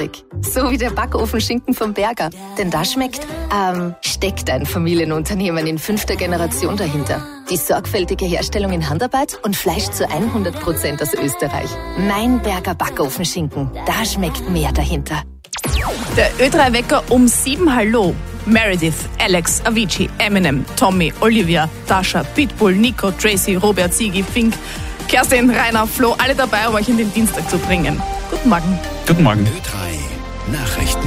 knusprig. So wie der Backofenschinken vom Berger. Denn da steckt ein Familienunternehmen in 5. Generation dahinter. Die sorgfältige Herstellung in Handarbeit und Fleisch zu 100% aus Österreich. Mein Berger Backofenschinken. Da schmeckt mehr dahinter. Der Ö3-Wecker um 7. Hallo. Meredith, Alex, Avicii, Eminem, Tommy, Olivia, Dasha, Pitbull, Nico, Tracy, Robert, Sigi, Fink, Kerstin, Rainer, Flo, alle dabei, um euch in den Dienstag zu bringen. Guten Morgen. Guten Morgen. Ö3 Nachrichten.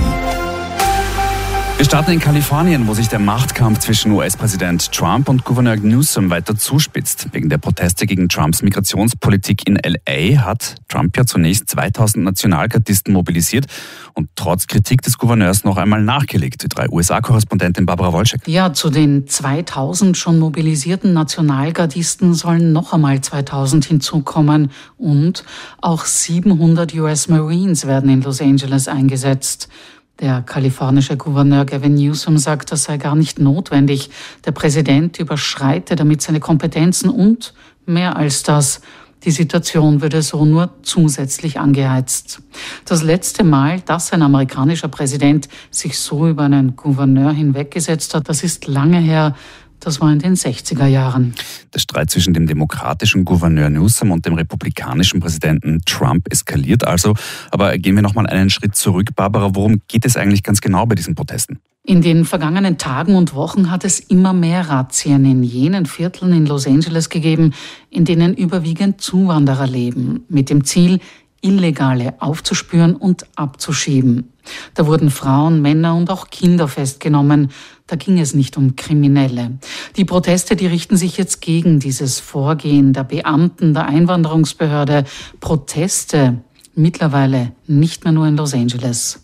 Wir starten in Kalifornien, wo sich der Machtkampf zwischen US-Präsident Trump und Gouverneur Newsom weiter zuspitzt. Wegen der Proteste gegen Trumps Migrationspolitik in L.A. hat Trump ja zunächst 2000 Nationalgardisten mobilisiert und trotz Kritik des Gouverneurs noch einmal nachgelegt. Die Ö3-USA-Korrespondentin Barbara Wolczek. Ja, zu den 2000 schon mobilisierten Nationalgardisten sollen noch einmal 2000 hinzukommen und auch 700 US Marines werden in Los Angeles eingesetzt. Der kalifornische Gouverneur Gavin Newsom sagt, das sei gar nicht notwendig. Der Präsident überschreite damit seine Kompetenzen und mehr als das. Die Situation würde so nur zusätzlich angeheizt. Das letzte Mal, dass ein amerikanischer Präsident sich so über einen Gouverneur hinweggesetzt hat, das ist lange her. Das war in den 60er Jahren. Der Streit zwischen dem demokratischen Gouverneur Newsom und dem republikanischen Präsidenten Trump eskaliert also. Aber gehen wir noch mal einen Schritt zurück. Barbara, worum geht es eigentlich ganz genau bei diesen Protesten? In den vergangenen Tagen und Wochen hat es immer mehr Razzien in jenen Vierteln in Los Angeles gegeben, in denen überwiegend Zuwanderer leben, mit dem Ziel, Illegale aufzuspüren und abzuschieben. Da wurden Frauen, Männer und auch Kinder festgenommen. Da ging es nicht um Kriminelle. Die Proteste, die richten sich jetzt gegen dieses Vorgehen der Beamten der Einwanderungsbehörde. Proteste mittlerweile nicht mehr nur in Los Angeles.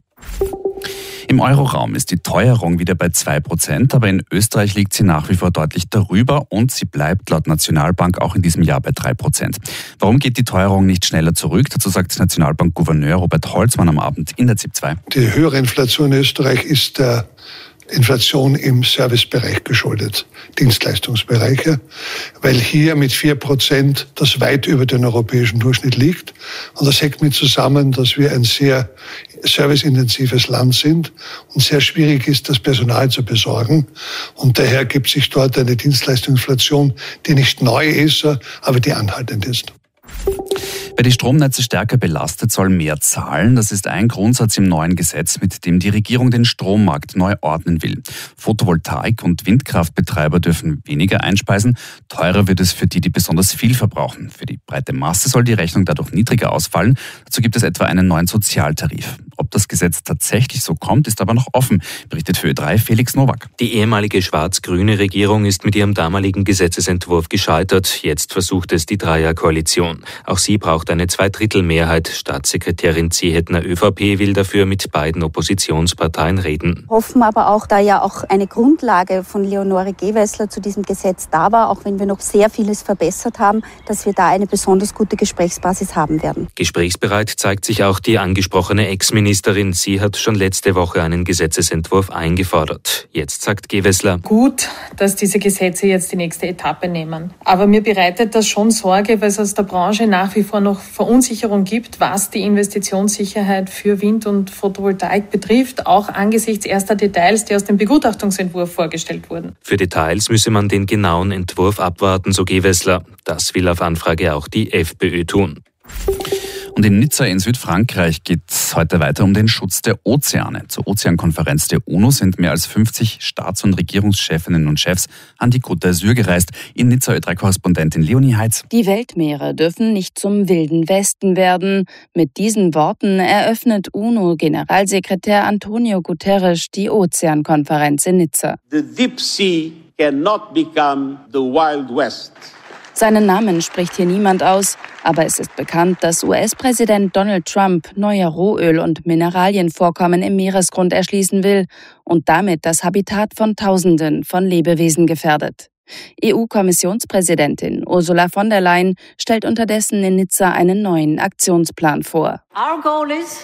Im Euroraum ist die Teuerung wieder bei 2%, aber in Österreich liegt sie nach wie vor deutlich darüber und sie bleibt laut Nationalbank auch in diesem Jahr bei 3%. Warum geht die Teuerung nicht schneller zurück? Dazu sagt Nationalbank-Gouverneur Robert Holzmann am Abend in der ZIP 2. Die höhere Inflation in Österreich ist der Inflation im Servicebereich geschuldet, Dienstleistungsbereiche, weil hier mit 4% das weit über den europäischen Durchschnitt liegt. Und das hängt mit zusammen, dass wir ein sehr serviceintensives Land sind und sehr schwierig ist, das Personal zu besorgen. Und daher gibt sich dort eine Dienstleistungsinflation, die nicht neu ist, aber die anhaltend ist. Wer die Stromnetze stärker belastet, soll mehr zahlen. Das ist ein Grundsatz im neuen Gesetz, mit dem die Regierung den Strommarkt neu ordnen will. Photovoltaik- und Windkraftbetreiber dürfen weniger einspeisen. Teurer wird es für die, die besonders viel verbrauchen. Für die breite Masse soll die Rechnung dadurch niedriger ausfallen. Dazu gibt es etwa einen neuen Sozialtarif. Ob das Gesetz tatsächlich so kommt, ist aber noch offen, berichtet für Ö3 Felix Nowak. Die ehemalige schwarz-grüne Regierung ist mit ihrem damaligen Gesetzesentwurf gescheitert. Jetzt versucht es die Dreierkoalition. Auch sie braucht eine Zweidrittelmehrheit. Staatssekretärin Zehetner ÖVP will dafür mit beiden Oppositionsparteien reden. Hoffen aber auch, da ja auch eine Grundlage von Leonore Gewessler zu diesem Gesetz da war, auch wenn wir noch sehr vieles verbessert haben, dass wir da eine besonders gute Gesprächsbasis haben werden. Gesprächsbereit zeigt sich auch die angesprochene Ex-Ministerin. Sie hat schon letzte Woche einen Gesetzesentwurf eingefordert. Jetzt sagt Gewessler: Gut, dass diese Gesetze jetzt die nächste Etappe nehmen. Aber mir bereitet das schon Sorge, weil es aus der Branche nach wie vor noch Verunsicherung gibt, was die Investitionssicherheit für Wind- und Photovoltaik betrifft, auch angesichts erster Details, die aus dem Begutachtungsentwurf vorgestellt wurden. Für Details müsse man den genauen Entwurf abwarten, so Gewessler. Das will auf Anfrage auch die FPÖ tun. Und in Nizza in Südfrankreich geht es heute weiter um den Schutz der Ozeane. Zur Ozeankonferenz der UNO sind mehr als 50 Staats- und Regierungschefinnen und Chefs an die Côte d'Azur gereist. In Nizza Ö3-Korrespondentin Leonie Heitz. Die Weltmeere dürfen nicht zum Wilden Westen werden. Mit diesen Worten eröffnet UNO-Generalsekretär Antonio Guterres die Ozeankonferenz in Nizza. The deep sea cannot become the Wild West. Seinen Namen spricht hier niemand aus, aber es ist bekannt, dass US-Präsident Donald Trump neue Rohöl- und Mineralienvorkommen im Meeresgrund erschließen will und damit das Habitat von Tausenden von Lebewesen gefährdet. EU-Kommissionspräsidentin Ursula von der Leyen stellt unterdessen in Nizza einen neuen Aktionsplan vor.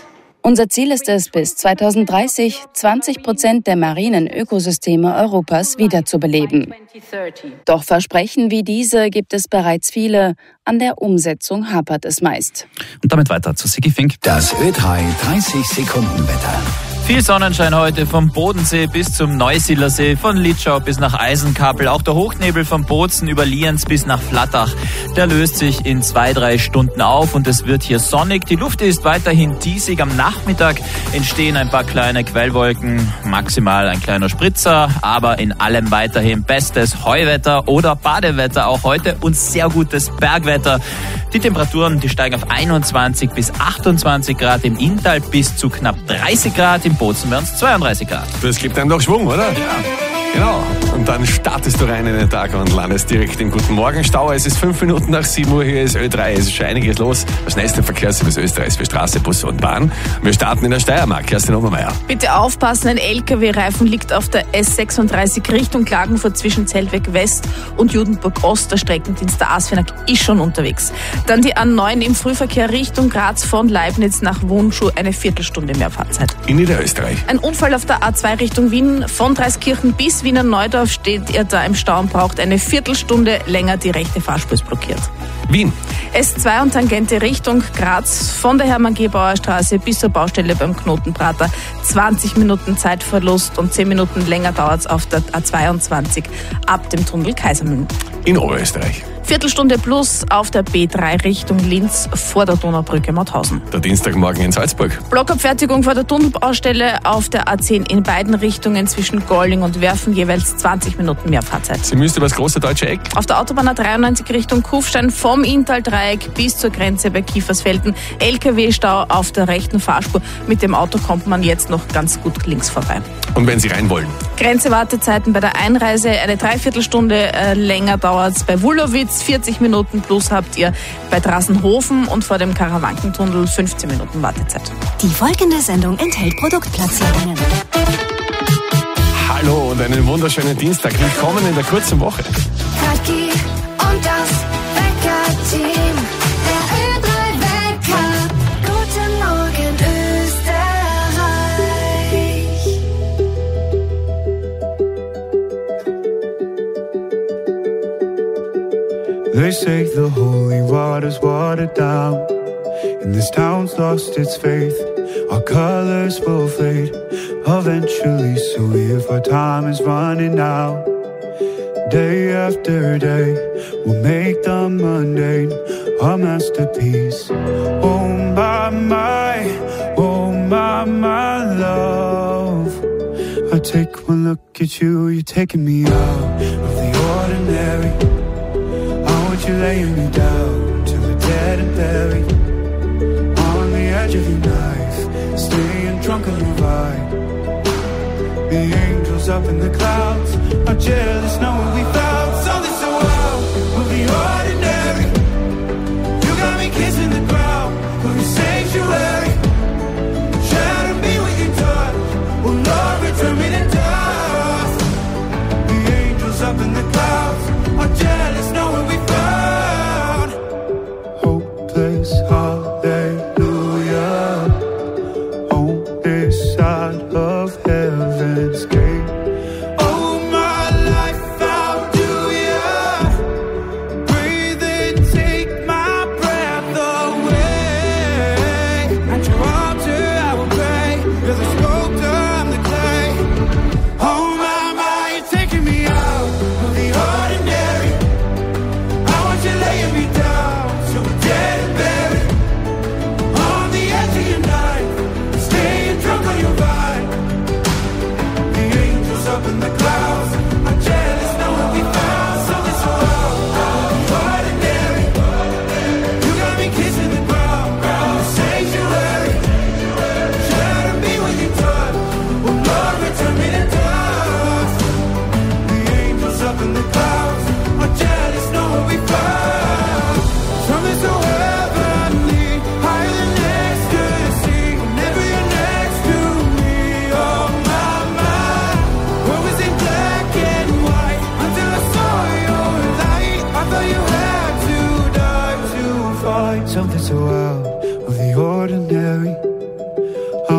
Unser Ziel ist es, bis 2030 20% der marinen Ökosysteme Europas wiederzubeleben. Doch Versprechen wie diese gibt es bereits viele. An der Umsetzung hapert es meist. Und damit weiter zu Sigi Fink. Das Ö3 30-Sekunden-Wetter. Viel Sonnenschein heute vom Bodensee bis zum Neusiedlersee, von Litschau bis nach Eisenkappel. Auch der Hochnebel von Bozen über Lienz bis nach Flattach, der löst sich in 2-3 Stunden auf und es wird hier sonnig. Die Luft ist weiterhin diesig. Am Nachmittag entstehen ein paar kleine Quellwolken, maximal ein kleiner Spritzer, aber in allem weiterhin bestes Heuwetter oder Badewetter auch heute und sehr gutes Bergwetter. Die Temperaturen, die steigen auf 21 bis 28 Grad im Inntal bis zu knapp 30 Grad. Im Bozen wären es 32 Grad. Das gibt einem doch Schwung, oder? Ja. Genau. Und dann startest du rein in den Tag und landest direkt im Guten Morgenstau. Es ist 5 Minuten nach 7 Uhr, hier ist Ö3. Es ist schon einiges los. Das schnellste Verkehrsservice Österreichs für Straße, Busse und Bahn. Wir starten in der Steiermark. Kerstin Obermeier. Bitte aufpassen, ein LKW-Reifen liegt auf der S36 Richtung Klagenfurt zwischen Zeltweg West und Judenburg Ost. Der Streckendienst der ASFINAG ist schon unterwegs. Dann die A9 im Frühverkehr Richtung Graz von Leibniz nach Wunschau, eine Viertelstunde mehr Fahrzeit. In Niederösterreich. Ein Unfall auf der A2 Richtung Wien von Dreiskirchen bis Wiener Neudorf steht ihr da im Stau und braucht eine Viertelstunde länger. Die rechte Fahrspur ist blockiert. Wien. S2 und Tangente Richtung Graz von der Hermann-Gebauer Straße bis zur Baustelle beim Knotenprater. 20 Minuten Zeitverlust und 10 Minuten länger dauert es auf der A22 ab dem Tunnel Kaisermühlen. In Oberösterreich. Viertelstunde plus auf der B3 Richtung Linz vor der Donaubrücke Mauthausen. Der Dienstagmorgen in Salzburg. Blockabfertigung vor der Tunnelbaustelle auf der A10 in beiden Richtungen zwischen Golling und Werfen, jeweils 20 Minuten mehr Fahrzeit. Sie müsste über das große deutsche Eck. Auf der Autobahn A93 Richtung Kufstein vom Inntal-Dreieck bis zur Grenze bei Kiefersfelden. LKW-Stau auf der rechten Fahrspur. Mit dem Auto kommt man jetzt noch ganz gut links vorbei. Und wenn Sie rein wollen? Grenzewartezeiten bei der Einreise, eine Dreiviertelstunde länger dauert es bei Wulowitz. 40 Minuten plus habt ihr bei Drassenhofen und vor dem Karawankentunnel 15 Minuten Wartezeit. Die folgende Sendung enthält Produktplatzierungen. Hallo und einen wunderschönen Dienstag. Willkommen in der kurzen Woche. Kathi und das Wecker-Team. Der Ö3-Wecker. Guten Morgen, Österreich. They say the holy water's watered down, and this town's lost its faith. Our colors will fade eventually, so if our time is running out, day after day, we'll make the mundane a masterpiece. Oh my, love. I take one look at you, you're taking me out of the ordinary. You're laying me down to a dead and buried on the edge of your knife, staying drunk on your vibe. The angels up in the clouds are jealous knowing we found something so wild. We'll be ordinary. You got me kissing the ground of your sanctuary. Shadow me with your touch. Will Lord return me to dust? The angels up in the clouds are jealous knowing we found hopeless hallelujah on this side of heaven's gate. Oh, my life found you.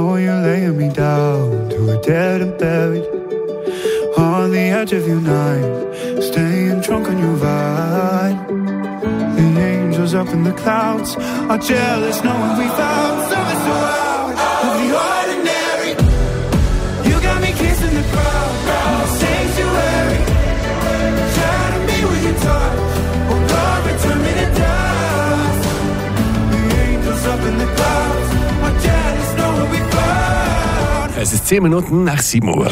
know you're laying me down to a dead and buried. On the edge of your night, staying drunk on your vine. The angels up in the clouds are jealous knowing we found something so out of the ordinary. You got me kissing the crowd, sanctuary. Shatter me with your touch, oh Lord, return me to dust. The angels up in the clouds are jealous knowing we found. Es ist 10 Minuten nach 7 Uhr.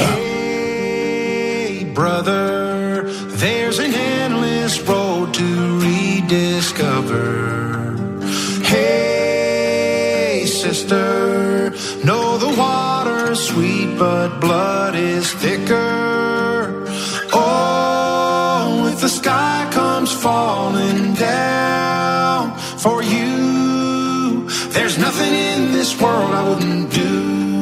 Brother, there's an endless road to rediscover. Hey, sister, know the water's sweet, but blood is thicker. Oh, if the sky comes falling down for you, there's nothing in this world I wouldn't do.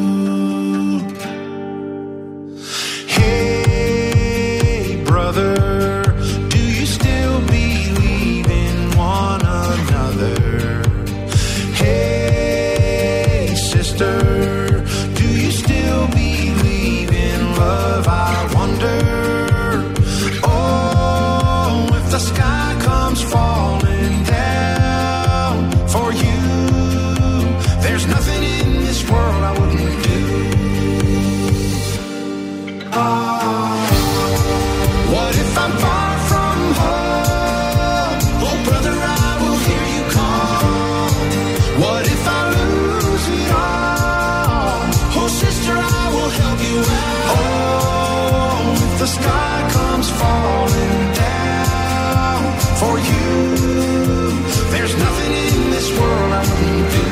Do you still believe in one another? Hey, sister, do you still believe in love? I wonder. Oh, if the sky comes falling down for you, there's nothing in this world I wouldn't do. What if I'm far from home? Oh, brother, I will hear you call. What if I lose it all? Oh, sister, I will help you out. Oh, if the sky comes falling down for you, there's nothing in this world I wouldn't do.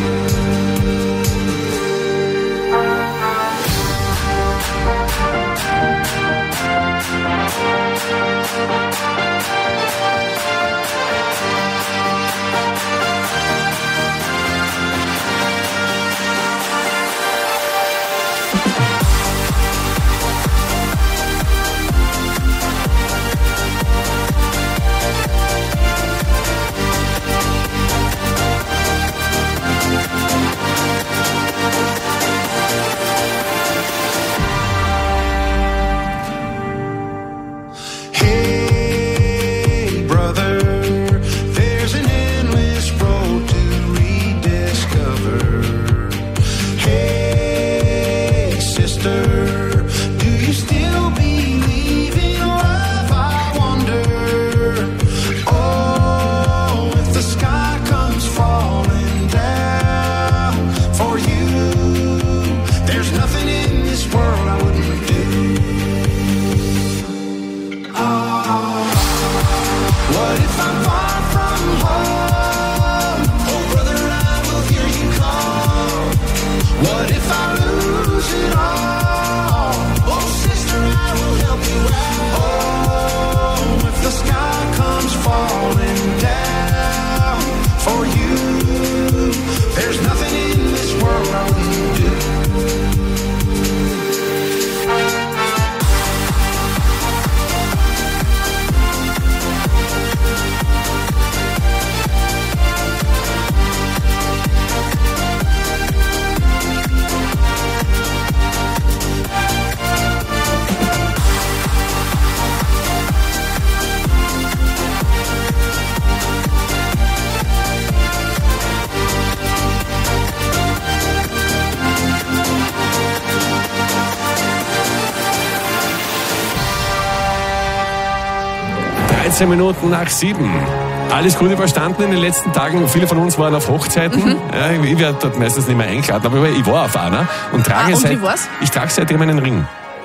Minuten nach 7. Alles gut überstanden in den letzten Tagen. Viele von uns waren auf Hochzeiten. Ja, ich werde dort meistens nicht mehr eingeladen, aber ich war auf einer und trage ich trage seitdem einen Ring.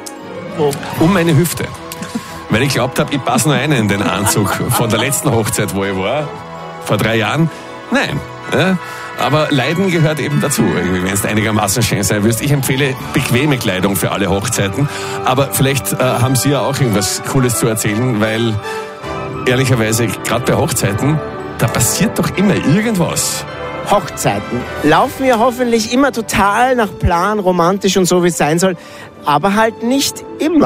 Wo? Um meine Hüfte. Weil ich glaubt habe, ich passe nur einen in den Anzug von der letzten Hochzeit, wo ich war, vor 3 Jahren. Nein. Ja, aber Leiden gehört eben dazu, wenn es einigermaßen schön sein willst. Ich empfehle bequeme Kleidung für alle Hochzeiten. Aber vielleicht haben Sie ja auch irgendwas Cooles zu erzählen, weil ehrlicherweise, gerade bei Hochzeiten, da passiert doch immer irgendwas. Hochzeiten laufen ja hoffentlich immer total nach Plan, romantisch und so, wie es sein soll. Aber halt nicht immer.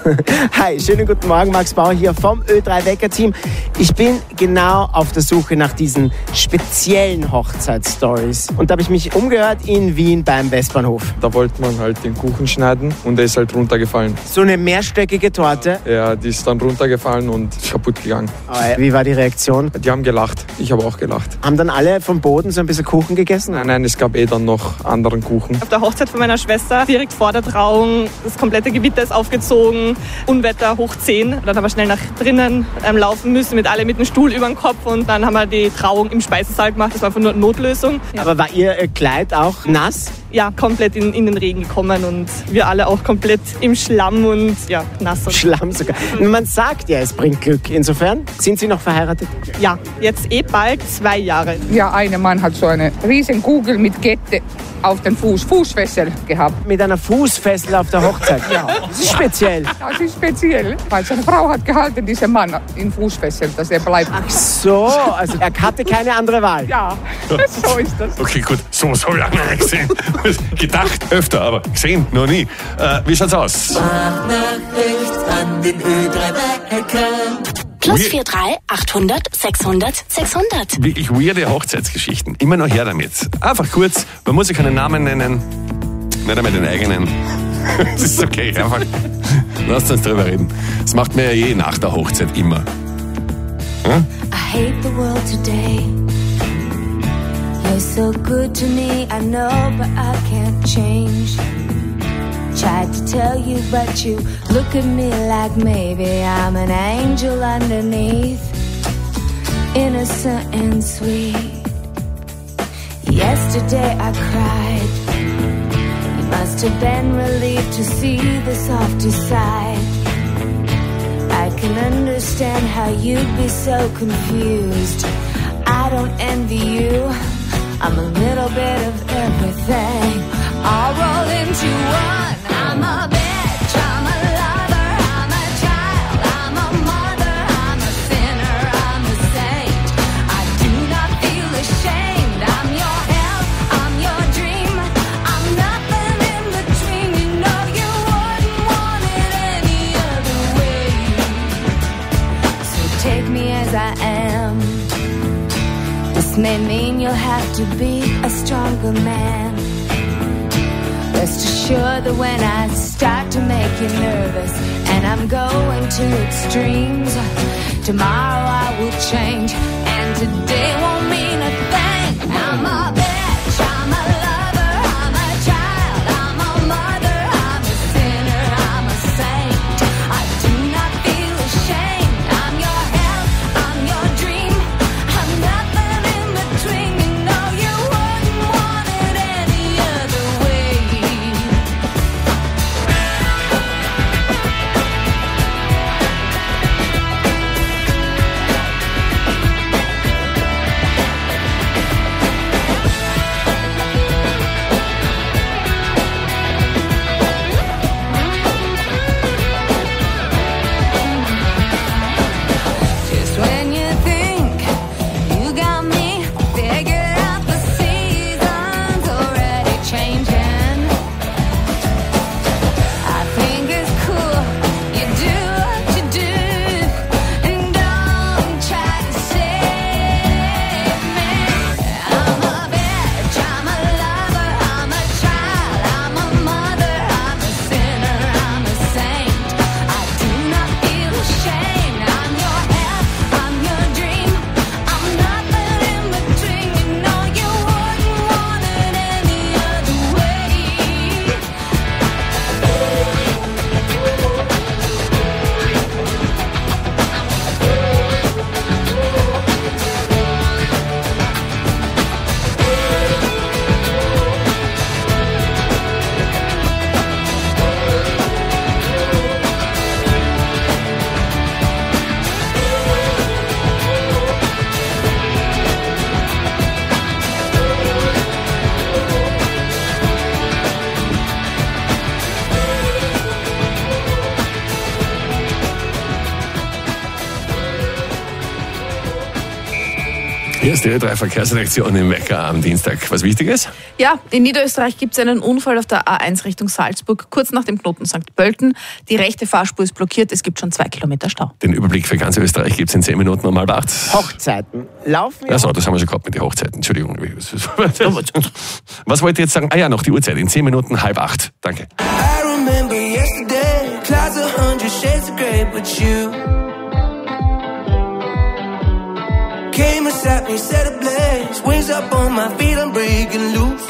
Hi, schönen guten Morgen, Max Bauer hier vom Ö3-Wecker-Team. Ich bin genau auf der Suche nach diesen speziellen Hochzeitsstories. Und da habe ich mich umgehört in Wien beim Westbahnhof. Da wollte man halt den Kuchen schneiden und der ist halt runtergefallen. So eine mehrstöckige Torte? Ja, die ist dann runtergefallen und kaputt gegangen. Aber wie war die Reaktion? Die haben gelacht, ich habe auch gelacht. Haben dann alle vom Boden so ein bisschen Kuchen gegessen? Nein, es gab dann noch anderen Kuchen. Auf der Hochzeit von meiner Schwester, direkt vor der Trauung, das komplette Gewitter ist aufgezogen, Unwetter hoch 10. Dann haben wir schnell nach drinnen laufen müssen, mit alle mit dem Stuhl über den Kopf und dann haben wir die Trauung im Speisesaal gemacht. Das war einfach nur eine Notlösung. Ja. Aber war Ihr Kleid auch nass? Ja, komplett in den Regen gekommen und wir alle auch komplett im Schlamm und ja, nass. Schlamm sogar. Man sagt ja, es bringt Glück. Insofern, sind Sie noch verheiratet? Ja, jetzt bald 2 Jahre. Ja, ein Mann hat so eine riesen Kugel mit Kette auf den Fußfessel gehabt. Mit einer Fußfessel auf der Hochzeit? Ja. Das ist speziell. Das ist speziell, weil seine Frau hat gehalten, dieser Mann in Fußfessel, dass er bleibt. Ach so, also er hatte keine andere Wahl. Ja, so ist das. Okay, gut, so lange nicht gesehen. Gedacht öfter, aber gesehen noch nie. Wie schaut's aus? Nachricht an den Ö3-Wecker. +43 800 600 600. Wirklich weirde Hochzeitsgeschichten. Immer noch her damit. Einfach kurz, man muss ja keinen Namen nennen. Nicht einmal den eigenen. Das ist okay, einfach. Lasst uns drüber reden. Das macht man ja nach der Hochzeit immer. Hm? I hate the world today. You're so good to me, I know, but I can't change. Tried to tell you, but you look at me like maybe I'm an angel underneath, innocent and sweet. Yesterday I cried. You must have been relieved to see the softer side. I can understand how you'd be so confused. I don't envy you. I'm a little bit of everything, all rolled into one. I'm a bitch, I'm a lover, I'm a child, I'm a mother, I'm a sinner, I'm a saint. I do not feel ashamed. I'm your help, I'm your dream. I'm nothing in between. You know you wouldn't want it any other way. So take me as I am. This may mean you'll have to be a stronger man. Rest assured that when I start to make you nervous and I'm going to extremes, tomorrow I will change and today won't mean a thing. I'm a bitch, I'm a lover, I'm a child, I'm a mother, I'm a sinner, I'm a saint. I do not feel ashamed. I'm your help, I'm your dream. I'm nothing in between. You know you wouldn't want it any other way. Hier ist die Ö3 Verkehrsredaktion im Wecker am Dienstag. Was Wichtiges? Ja, in Niederösterreich gibt es einen Unfall auf der A1 Richtung Salzburg, kurz nach dem Knoten St. Pölten. Die rechte Fahrspur ist blockiert, es gibt schon 2 Kilometer Stau. Den Überblick für ganz Österreich gibt es in 10 Minuten um 7:30. Hochzeiten. Laufen wir. Achso, das haben wir schon gehabt mit den Hochzeiten. Entschuldigung. Was wollte ich jetzt sagen? Ah ja, noch die Uhrzeit. In 10 Minuten 7:30. Danke. I remember yesterday, clouds 100 shades of grey, but you came and sat me, set ablaze, wings up on my feet, I'm breaking loose.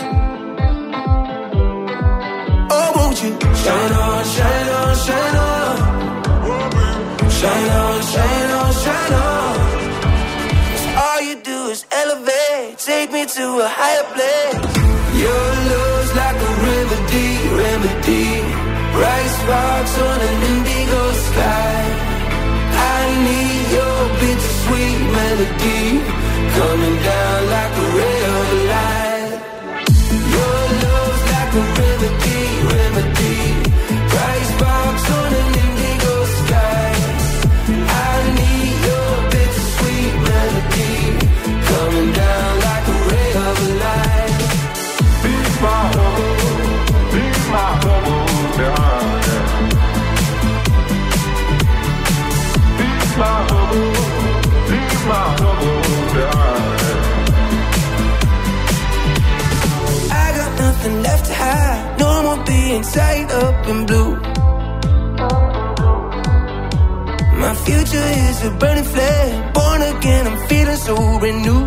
Oh, won't you shine on, shine on, shine on, shine on, shine on, shine on. 'Cause all you do is elevate, take me to a higher place. Your love's like a remedy, remedy. Bright sparks on an indigo sky. I need your bittersweet melody, coming down like a ray of light. Your love's like a remedy, remedy. Bright sparks on an indigo sky. I need your bittersweet melody, coming down like a ray of light. Be my bubble, be my bubble, yeah. Be my bubble, be my bubble, yeah. I got nothing left to hide, no more being tied up in blue. My future is a burning flame, born again, I'm feeling so renewed.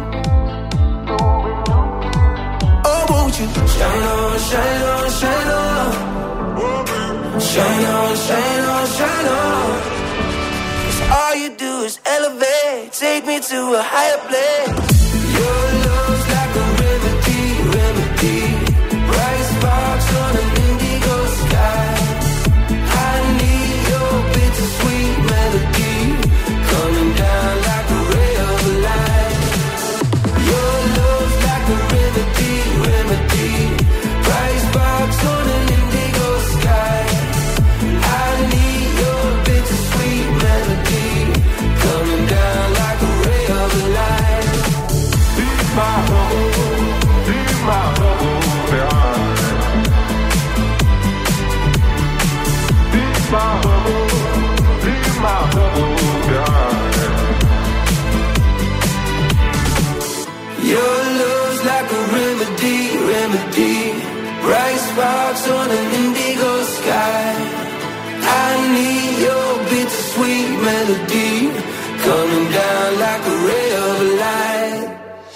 Oh, won't you shine on, shine on, shine on. Shine on, shine on, shine on. 'Cause all you do is elevate, take me to a higher place. Your love's like a remedy, remedy. Bright sparks on an indigo sky. I need your bittersweet melody, coming down like a ray of light. Your love's like a remedy, remedy. Bright sparks on an indigo sky. I need your bittersweet melody, coming down like a ray of light. Be my bubble, be my bubble, yeah. Be my bubble, be my bubble, yeah. Your love's like a remedy, remedy. Bright sparks on an indigo sky. I need your bittersweet melody, coming down like a ray of light.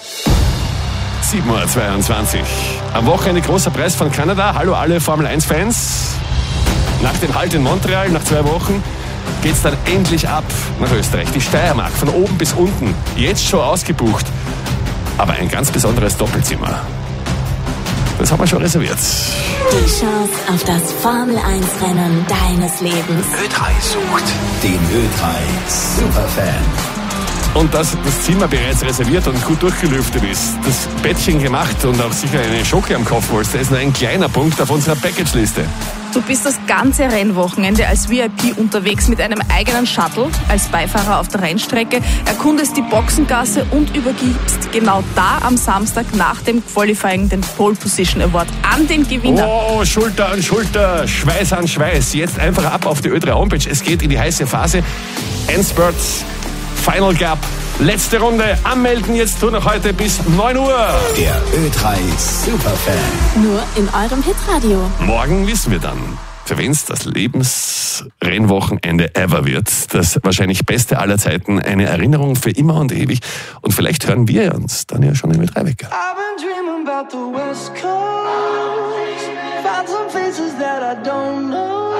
7:22 Uhr. Am Wochenende großer Preis von Kanada. Hallo alle Formel-1-Fans. Nach dem Halt in Montreal, nach 2 Wochen, geht's dann endlich ab nach Österreich. Die Steiermark, von oben bis unten, jetzt schon ausgebucht. Aber ein ganz besonderes Doppelzimmer. Das haben wir schon reserviert. Die Chance auf das Formel-1-Rennen deines Lebens. Ö3 sucht den Ö3 Superfan. Und dass das Zimmer bereits reserviert und gut durchgelüftet ist, das Bettchen gemacht und auch sicher eine Schoki am Kopfpolster ist nur ein kleiner Punkt auf unserer Package-Liste. Du bist das ganze Rennwochenende als VIP unterwegs mit einem eigenen Shuttle, als Beifahrer auf der Rennstrecke, erkundest die Boxengasse und übergibst genau da am Samstag nach dem Qualifying den Pole Position Award an den Gewinner. Oh, Schulter an Schulter, Schweiß an Schweiß. Jetzt einfach ab auf die Ö3 Homepage. Es geht in die heiße Phase. Endspurt, Final Gap, letzte Runde. Anmelden jetzt nur noch heute bis 9 Uhr. Der Ö3 Superfan. Nur in eurem Hitradio. Morgen wissen wir dann, für wen es das Lebensrennwochenende ever wird. Das wahrscheinlich beste aller Zeiten. Eine Erinnerung für immer und ewig. Und vielleicht hören wir uns dann ja schon im Ö3-Wecker. I've been dreaming about the West Coast. Found some faces that I don't know.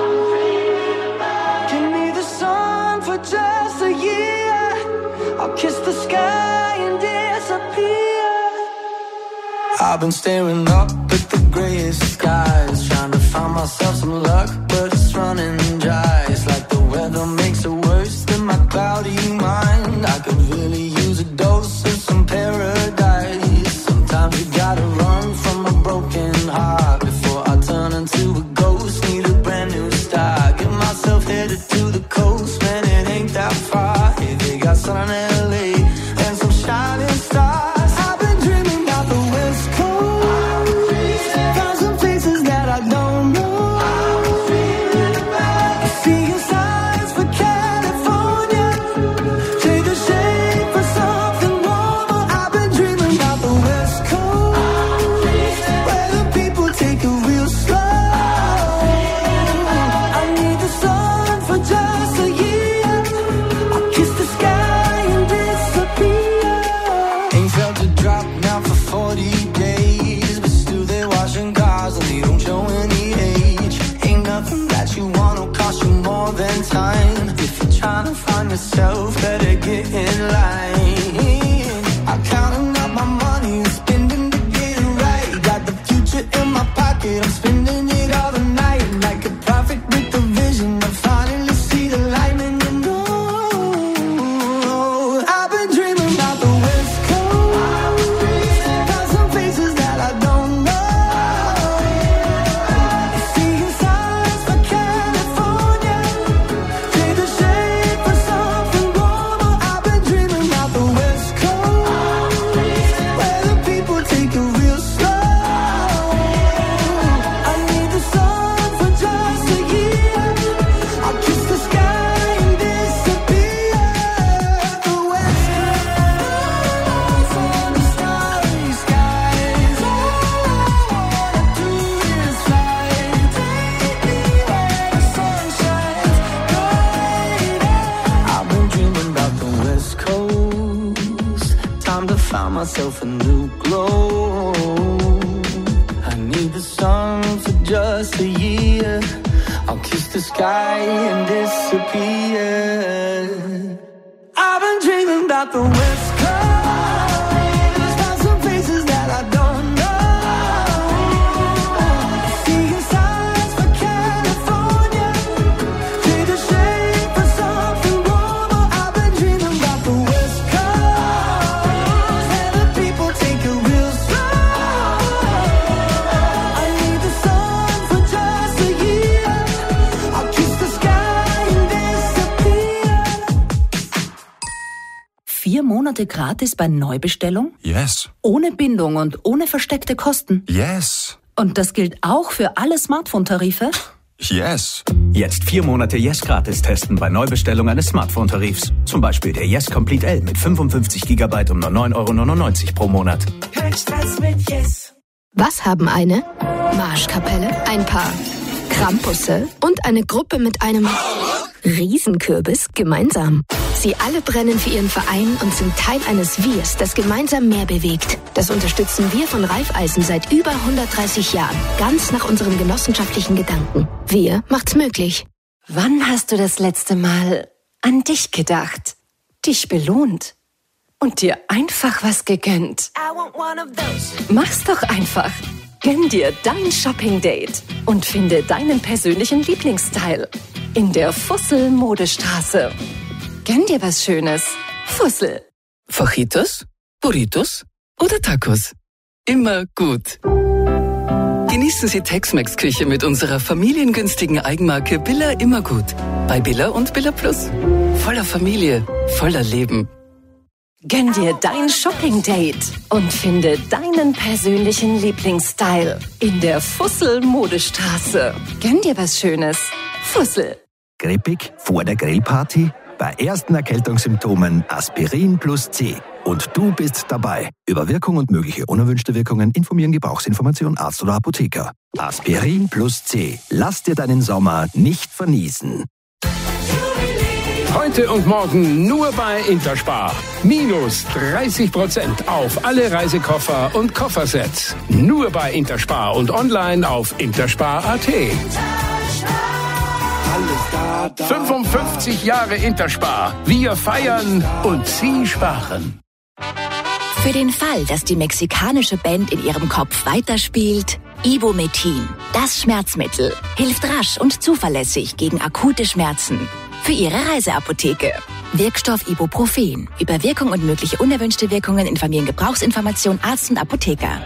Give me the sun for just a year. I'll kiss the sky and disappear. I've been staring up at the greyest skies, trying to find myself some luck, but it's running dry. It's like the weather makes it worse than my cloudy mind. I could really use a dose of some paradise. Sometimes you gotta run from a broken heart before I turn into a ghost. Need a brand new start. Get myself headed to the coast, man, it ain't that far. Hey, they got sun in LA and some shining stars. don't know. Seeing signs for California, take the shade for something warmer. I've been dreaming about the West Coast, where the people take it real slow. I need the sun for just a year. I'll kiss the sky and disappear. Ain't felt a drop now for 40 days, but still they're washing cars and they don't show any age. Ain't nothing that you want will cost you more than time. If you're trying to find yourself, better get in line. I'm counting up my money and spending to get it right. Got the future in my pocket, I'm spending it all the night. Like a prophet with a vision, I finally see the light. And you know, I've been dreaming about the West Coast. Got some faces that I don't know. Seeing signs for California, take the shade for something warmer. I've been dreaming about the West Coast, where the people take it real slow. I need the sun for just a year. I'll kiss the sky and disappear. The West Coast on the starry skies. All I wanna do is fly. Take me where the sun shines brighter. I've been dreaming about the West Coast. Time to find myself a new glow. I need the sun for just a year. I'll kiss the sky and disappear. I've been dreaming about the West Coast. Got some places that I don't know. Seeing signs for California, take the shade for something warmer. I've been dreaming about the West Coast, where the people take it real slow. I need the sun for just a year. I'll kiss the sky and disappear. 4 Monate gratis bei Neubestellung? Yes. Ohne Bindung und ohne versteckte Kosten? Yes. Und das gilt auch für alle Smartphone-Tarife? Yes. Jetzt 4 Monate Yes gratis testen bei Neubestellung eines Smartphone-Tarifs. Zum Beispiel der Yes Complete L mit 55 GB um nur 9,99 € pro Monat. Kein Stress mit Yes. Was haben eine Marschkapelle, ein Paar Krampusse und eine Gruppe mit einem Riesenkürbis gemeinsam? Sie alle brennen für ihren Verein und sind Teil eines Wirs, das gemeinsam mehr bewegt. Das unterstützen wir von Raiffeisen seit über 130 Jahren, ganz nach unserem genossenschaftlichen Gedanken. Wir macht's möglich. Wann hast du das letzte Mal an dich gedacht, dich belohnt und dir einfach was gegönnt? Mach's doch einfach. Gönn dir dein Shopping-Date und finde deinen persönlichen Lieblingsstyle in der Fussel-Modestraße. Gönn dir was Schönes. Fussel. Fajitas, Burritos oder Tacos. Immer gut. Genießen Sie Tex-Mex-Küche mit unserer familiengünstigen Eigenmarke Billa Immergut. Bei Billa und Billa Plus. Voller Familie, voller Leben. Gönn dir dein Shopping-Date und finde deinen persönlichen Lieblingsstyle in der Fussel-Modestraße. Gönn dir was Schönes. Fussel. Grippig vor der Grillparty? Bei ersten Erkältungssymptomen Aspirin plus C. Und du bist dabei. Über Wirkung und mögliche unerwünschte Wirkungen informieren Gebrauchsinformation Arzt oder Apotheker. Aspirin plus C. Lass dir deinen Sommer nicht verniesen. Heute und morgen nur bei Interspar. Minus 30% auf alle Reisekoffer und Koffersets. Nur bei Interspar und online auf interspar.at. 55 Jahre Interspar. Wir feiern und Sie sparen. Für den Fall, dass die mexikanische Band in ihrem Kopf weiterspielt, Ibumetin, das Schmerzmittel, hilft rasch und zuverlässig gegen akute Schmerzen. Für Ihre Reiseapotheke. Wirkstoff Ibuprofen. Über Wirkung und mögliche unerwünschte Wirkungen informieren Gebrauchsinformation Arzt und Apotheker.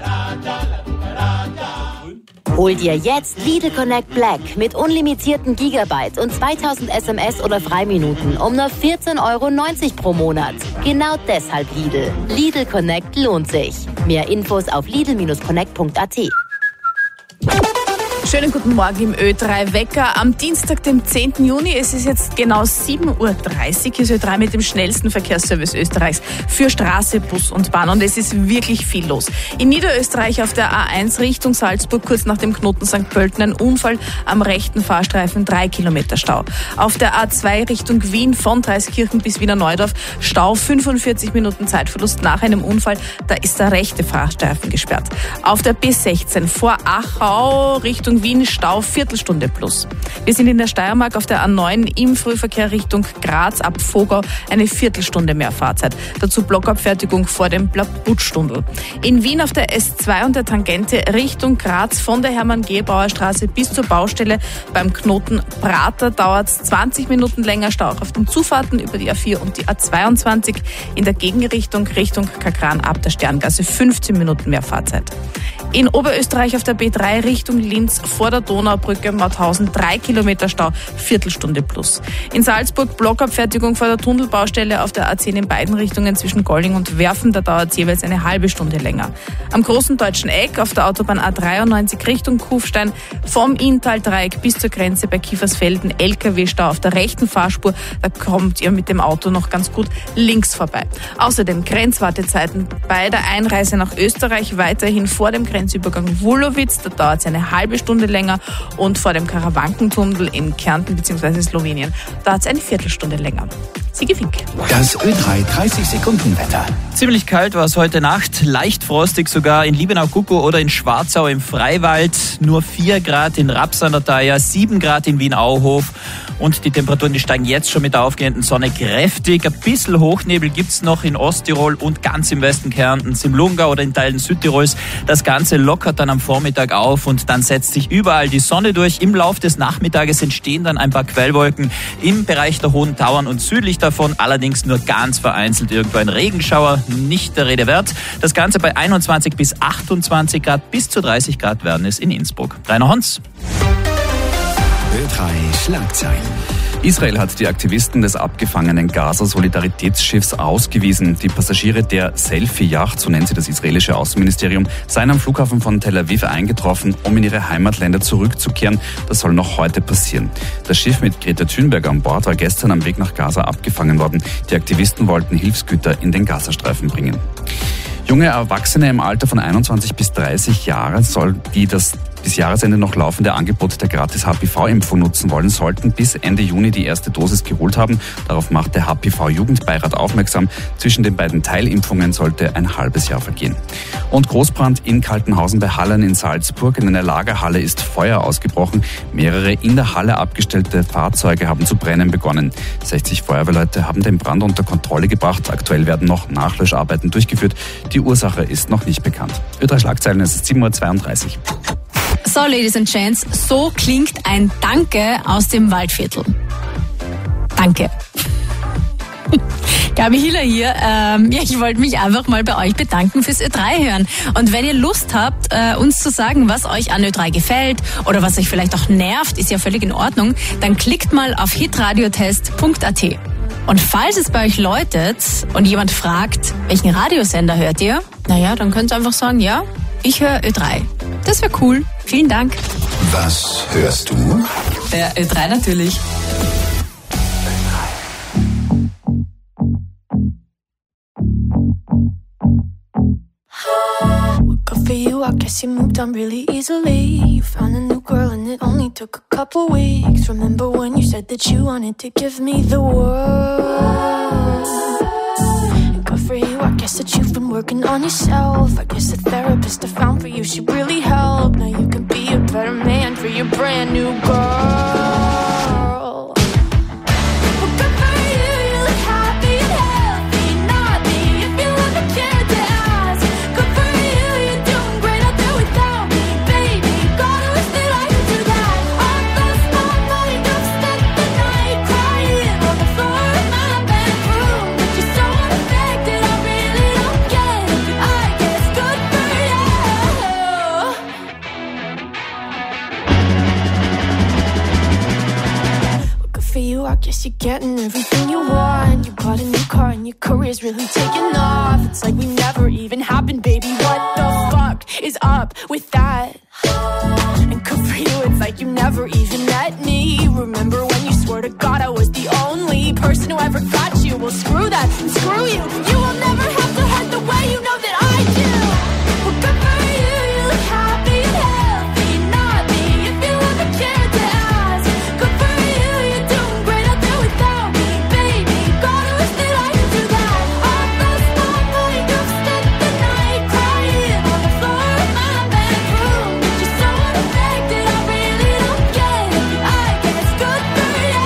Hol dir jetzt Lidl Connect Black mit unlimitierten Gigabyte und 2000 SMS oder Freiminuten um nur 14,90 € pro Monat. Genau deshalb Lidl. Lidl Connect lohnt sich. Mehr Infos auf lidl-connect.at. Schönen guten Morgen im Ö3-Wecker am Dienstag, dem 10. Juni. Es ist jetzt genau 7.30 Uhr. Hier ist Ö3 mit dem schnellsten Verkehrsservice Österreichs für Straße, Bus und Bahn. Und es ist wirklich viel los. In Niederösterreich auf der A1 Richtung Salzburg, kurz nach dem Knoten St. Pölten, ein Unfall am rechten Fahrstreifen, 3 Kilometer Stau. Auf der A2 Richtung Wien von Dreiskirchen bis Wiener Neudorf, Stau, 45 Minuten Zeitverlust nach einem Unfall. Da ist der rechte Fahrstreifen gesperrt. Auf der B16 vor Achau Richtung Wien, Stau, Viertelstunde plus. Wir sind in der Steiermark auf der A9 im Frühverkehr Richtung Graz ab Vogau, eine Viertelstunde mehr Fahrzeit. Dazu Blockabfertigung vor dem Blabutstunnel. In Wien auf der S2 und der Tangente Richtung Graz von der Hermann-Gebauer Straße bis zur Baustelle beim Knoten Prater dauert es 20 Minuten länger. Stau auch auf den Zufahrten über die A4 und die A22. In der Gegenrichtung Richtung Kakran ab der Sterngasse 15 Minuten mehr Fahrzeit. In Oberösterreich auf der B3 Richtung Linz vor der Donaubrücke Mauthausen 3 Kilometer Stau, Viertelstunde plus. In Salzburg Blockabfertigung vor der Tunnelbaustelle auf der A10 in beiden Richtungen zwischen Golling und Werfen, da dauert es jeweils eine halbe Stunde länger. Am großen deutschen Eck auf der Autobahn A93 Richtung Kufstein vom Inntal-Dreieck bis zur Grenze bei Kiefersfelden LKW-Stau auf der rechten Fahrspur, da kommt ihr mit dem Auto noch ganz gut links vorbei. Außerdem Grenzwartezeiten bei der Einreise nach Österreich weiterhin vor dem Grenzübergang Wulowitz, da dauert es eine halbe Stunde länger und vor dem Karawankentunnel in Kärnten bzw. Slowenien dauert es eine Viertelstunde länger. Sigi Fink. Das Ö3 30-Sekunden-Wetter. Ziemlich kalt war es heute Nacht, leicht frostig sogar in Liebenau-Guckow oder in Schwarzau im Freiwald. Nur 4 Grad in Raps an der Thaya, 7 Grad in Wien-Auhof. Und die Temperaturen, die steigen jetzt schon mit der aufgehenden Sonne kräftig. Ein bisschen Hochnebel gibt's noch in Osttirol und ganz im Westen Kärntens, im Lungau oder in Teilen Südtirols. Das Ganze lockert dann am Vormittag auf und dann setzt sich überall die Sonne durch. Im Lauf des Nachmittages entstehen dann ein paar Quellwolken im Bereich der Hohen Tauern und südlich davon, allerdings nur ganz vereinzelt irgendwo ein Regenschauer, nicht der Rede wert. Das Ganze bei 21 bis 28 Grad, bis zu 30 Grad werden es in Innsbruck. Rainer Honz. Ö3 Schlagzeilen. Israel hat die Aktivisten des abgefangenen Gaza-Solidaritätsschiffs ausgewiesen. Die Passagiere der Selfie-Yacht, so nennt sie das israelische Außenministerium, seien am Flughafen von Tel Aviv eingetroffen, um in ihre Heimatländer zurückzukehren. Das soll noch heute passieren. Das Schiff mit Greta Thunberg an Bord war gestern am Weg nach Gaza abgefangen worden. Die Aktivisten wollten Hilfsgüter in den Gazastreifen bringen. Junge Erwachsene im Alter von 21 bis 30 Jahren die das bis Jahresende noch laufende Angebot der Gratis-HPV-Impfung nutzen wollen, sollten bis Ende Juni die erste Dosis geholt haben. Darauf macht der HPV-Jugendbeirat aufmerksam. Zwischen den beiden Teilimpfungen sollte ein halbes Jahr vergehen. Und Großbrand in Kaltenhausen bei Hallen in Salzburg. In einer Lagerhalle ist Feuer ausgebrochen. Mehrere in der Halle abgestellte Fahrzeuge haben zu brennen begonnen. 60 Feuerwehrleute haben den Brand unter Kontrolle gebracht. Aktuell werden noch Nachlöscharbeiten durchgeführt. Die Ursache ist noch nicht bekannt. Ö3 Schlagzeilen, es ist 7.32 Uhr. So, Ladies and Gents, so klingt ein Danke aus dem Waldviertel. Danke. Gabi Hiller hier. Ich wollte mich einfach mal bei euch bedanken fürs Ö3 hören. Und wenn ihr Lust habt, uns zu sagen, was euch an Ö3 gefällt oder was euch vielleicht auch nervt, ist ja völlig in Ordnung, dann klickt mal auf hitradiotest.at. Und falls es bei euch läutet und jemand fragt, welchen Radiosender hört ihr? Naja, dann könnt ihr einfach sagen, ja, ich höre Ö3. Das wäre cool. Vielen Dank. Was hörst du? Der Ö3 natürlich. Good for you, I guess you moved on really easily. You found a new girl and it only took a couple weeks. Remember when you said that you wanted to give me the world? Good for you, I guess that you've been working on yourself. I guess the therapist I found for you should really help. Now you can be a better man for your brand new girl. Well, good for you, you look happy and healthy, naughty, if you ever cared to ask. Good for you, you're doing great out there without me, baby. God, I wish that I could do that. I lost my mind, I've spent the night crying on the floor of my bedroom. But you're so unaffected, I really don't get it. I guess good for you. Well, good for you, I guess you're getting everything you want. You bought a new car and your career's really taking off. It's like we never even happened, baby. What the fuck is up with that? And good for you, like you never even met me. Remember when you swore to God I was the only person who ever got you? Well, screw that and screw you. You will never have to hurt the way you know that I do. Well, good for you, you look happy and healthy. Not me, if you ever cared to ask. Good for you, you're doing great out there without me, baby. Gotta wish that I could do that. I've lost my mind, I've spent the night crying on the floor of my bedroom. But you're so unaffected, I really don't get it. I guess good for you.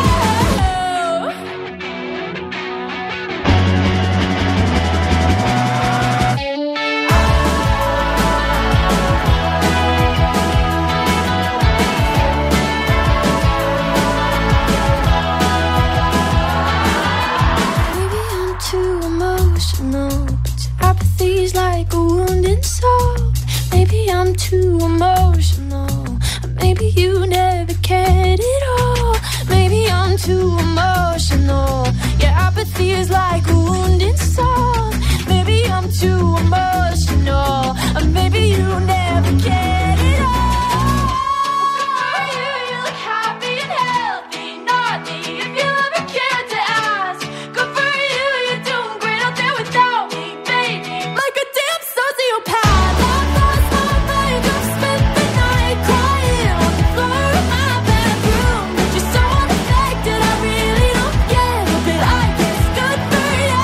Maybe I'm too emotional, but your apathy's like a wounded soul. Maybe I'm too emotional, or maybe you never cared at all. Maybe I'm too emotional, your apathy is like a wounded soul. Maybe I'm too emotional, or maybe you never cared at all. You look happy and healthy, not me, if you ever cared to ask. Good for you, you're doing great out there without me, baby. Like a damn sociopath. I've lost my mind, I've spent the night crying on the floor of my bedroom. But you're so unaffected, I really don't get it. But I guess good for you.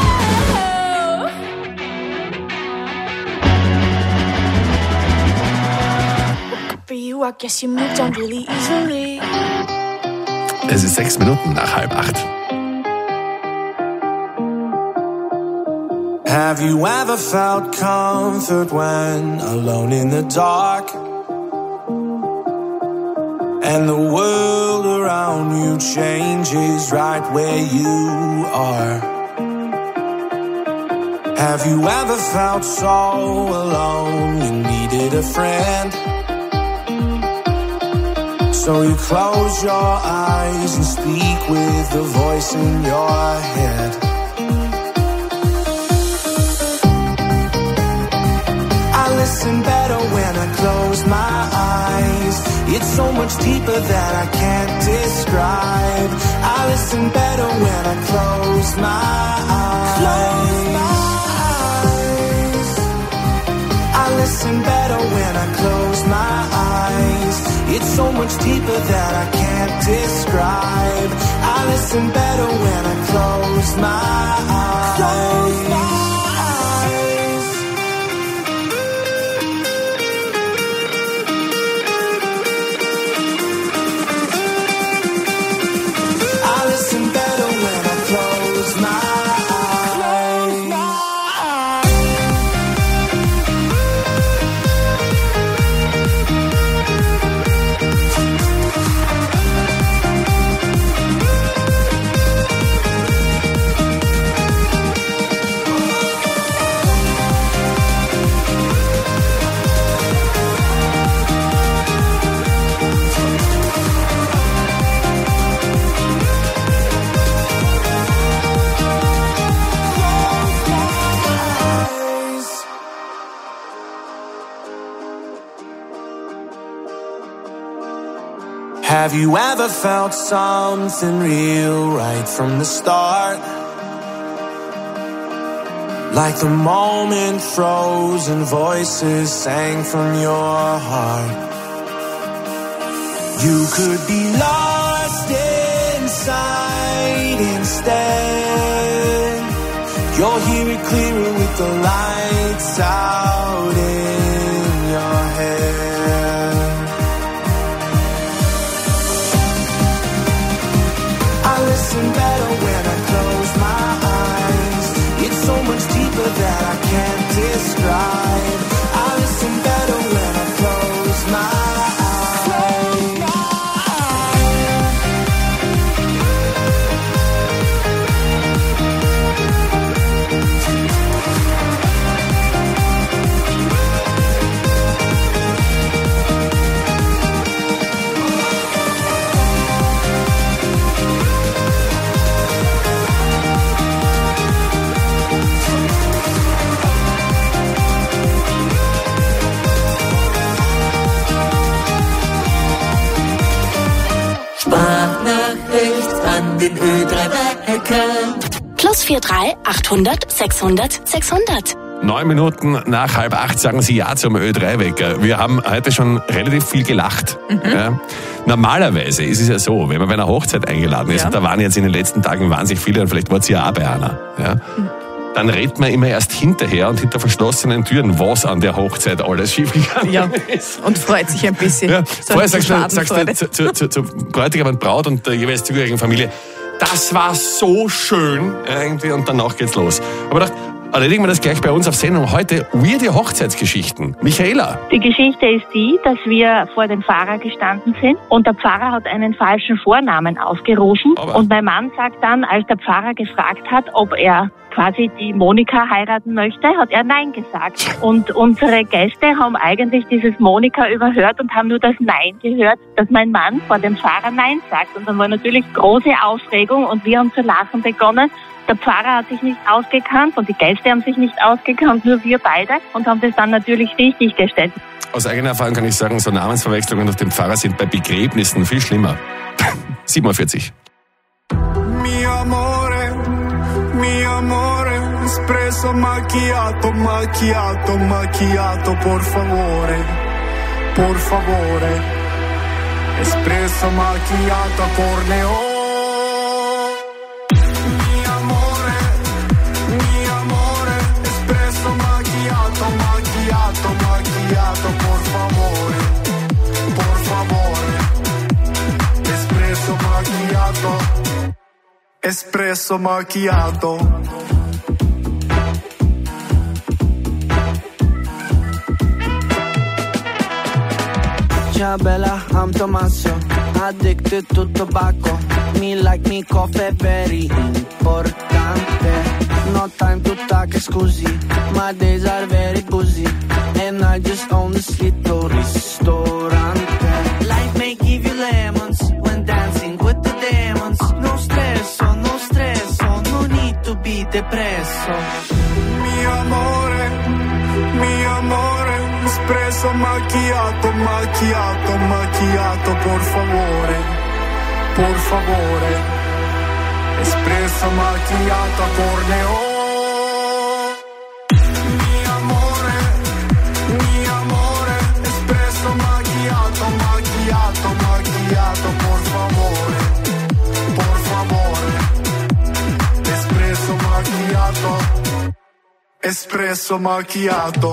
Good for you, I guess you moved on really easily. Es ist 6 Minuten nach 7:30. Have you ever felt comfort when alone in the dark? And the world around you changes right where you are. Have you ever felt so alone you needed a friend? So you close your eyes and speak with the voice in your head. I listen better when I close my eyes. It's so much deeper that I can't describe. I listen better when I close my eyes. I listen better when I close my eyes. It's so much deeper that I can't describe. I listen better when I close my eyes. I listen better when I close my eyes. Have you ever felt something real right from the start? Like the moment froze and voices sang from your heart. You could be lost inside instead. You'll hear it clearer with the lights out in your head. I listen better when I close my eyes. It's so much deeper that I can't describe. I listen better when I close my eyes. Sprachnachricht an den Ö3-Wecker. +43 800 600 600. 9 Minuten nach 7:30 sagen Sie ja zum Ö3-Wecker. Wir haben heute schon relativ viel gelacht. Ja. Normalerweise ist es ja so, wenn man bei einer Hochzeit eingeladen ist, und da waren jetzt in den letzten Tagen wahnsinnig viele, und vielleicht wart ihr ja auch bei einer, dann redet man immer erst hinterher und hinter verschlossenen Türen, was an der Hochzeit alles schiefgegangen ist. Und freut sich ein bisschen. Ja. So Vorher sagst Schadenfreude. du zu Bräutigam und Braut und der jeweils zugehörigen Familie, das war so schön irgendwie, und danach geht's los. Aber ich dachte, erledigen wir das gleich bei uns auf Sendung. Heute weirde Hochzeitsgeschichten. Michaela. Die Geschichte ist die, dass wir vor dem Pfarrer gestanden sind und der Pfarrer hat einen falschen Vornamen ausgerufen. Und mein Mann sagt dann, als der Pfarrer gefragt hat, ob er quasi die Monika heiraten möchte, hat er Nein gesagt. Und unsere Gäste haben eigentlich dieses Monika überhört und haben nur das Nein gehört, dass mein Mann vor dem Pfarrer Nein sagt. Und dann war natürlich große Aufregung und wir haben zu lachen begonnen. Der Pfarrer hat sich nicht ausgekannt und die Gäste haben sich nicht ausgekannt, nur wir beide, und haben das dann natürlich richtig gestellt. Aus eigener Erfahrung kann ich sagen, so Namensverwechslungen durch den Pfarrer sind bei Begräbnissen viel schlimmer. 47. Mi amore, espresso macchiato, macchiato, macchiato, por favore, espresso macchiato, corneo. Macchiato, por favore, espresso macchiato. Ciao bella, I'm Tommaso, addicted to tobacco. Me like me coffee, very importante. No time to talk, scusi, my days are very busy. And I just own this little ristorante. Life may give you lemons when dancing with the demons. No stresso, no need to be depresso. Mi amore, espresso macchiato, macchiato, macchiato, por favore, espresso macchiato, corneo. Macchiato, por favore, espresso macchiato.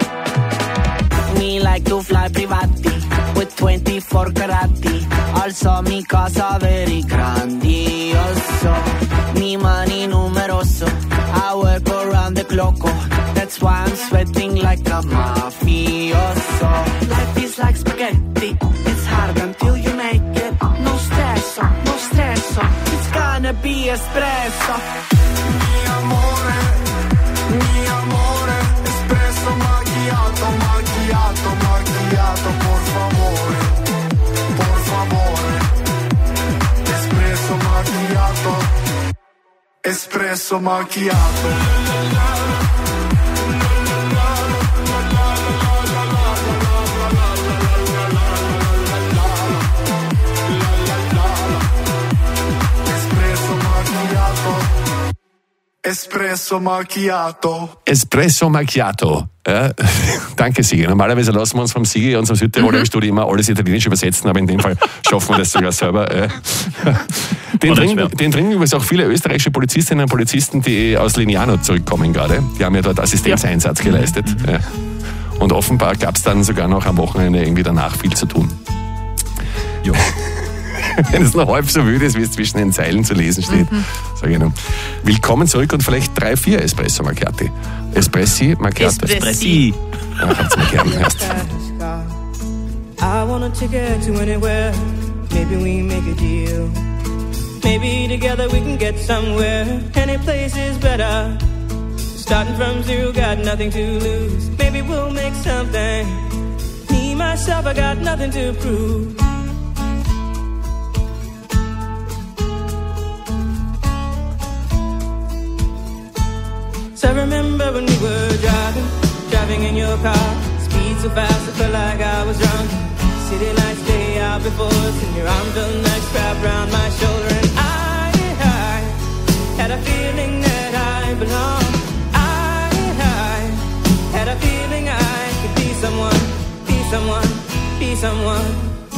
Me like to fly privati with 24 carati. Also mi casa very grandioso. Mi money numeroso. I work around the clock. That's why I'm sweating like a mafioso. Life is like spaghetti. It's hard until you make it. No stresso, it's gonna be espresso. Mi amore, espresso macchiato, macchiato, macchiato, por favore, espresso macchiato, espresso macchiato. Espresso macchiato. Espresso macchiato. Ja, danke, Sigi. Normalerweise lassen wir uns vom Sigi, unserem Südtiroler Studio, immer alles Italienisch übersetzen, aber in dem Fall schaffen wir das sogar selber. Den trinken übrigens auch viele österreichische Polizistinnen und Polizisten, die aus Lignano zurückkommen gerade. Die haben ja dort Assistenzeinsatz geleistet. Ja. Und offenbar gab es dann sogar noch am Wochenende irgendwie danach viel zu tun. Ja. Wenn es noch halb so wild ist, wie es zwischen den Zeilen zu lesen steht. Sage ich nur. Willkommen zurück und vielleicht 3-4 Espresso Macchiati. Espressi Macchiato. Espressi. Ja, habt's mir gern erst. I want a ticket to anywhere. Maybe we make a deal. Maybe together we can get somewhere. Any place is better. Starting from zero, got nothing to lose. Maybe we'll make something. Me, myself, I got nothing to prove. So I remember when we were driving in your car. Speed so fast, I felt like I was drunk. City lights, day out before us, and your arm felt nice wrapped around my shoulder, and I had a feeling that I belonged. I had a feeling I could be someone, be someone, be someone.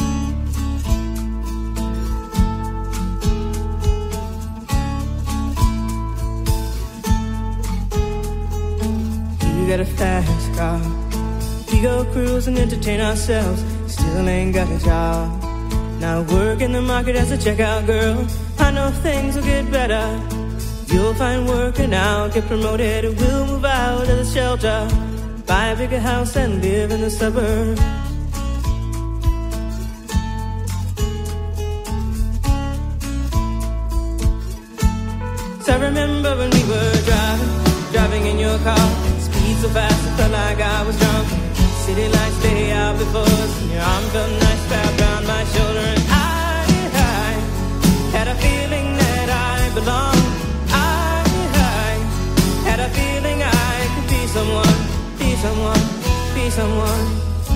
You got a fast car, we go cruise and entertain ourselves. Still ain't got a job. Now work in the market as a checkout girl. I know things will get better. You'll find work and I'll get promoted. We'll move out of the shelter, buy a bigger house and live in the suburbs. So I remember when we were driving in your car. Speed so fast it felt like I was drunk. City lights lay out before us, and your arm felt nice wrapped around my shoulder, and I had a feeling that I belonged. I had a feeling I could be someone, be someone, be someone.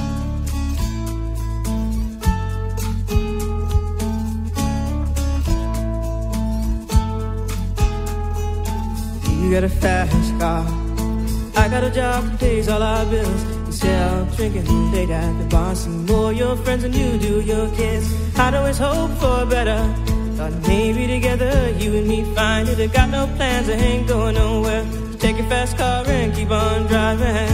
You got a fast car, I got a job that pays all our bills. Sell, drinking late at the bar, see more your friends than you do your kids. I'd always hope for better. Thought maybe together you and me find it. I got no plans, I ain't going nowhere. Take your fast car and keep on driving.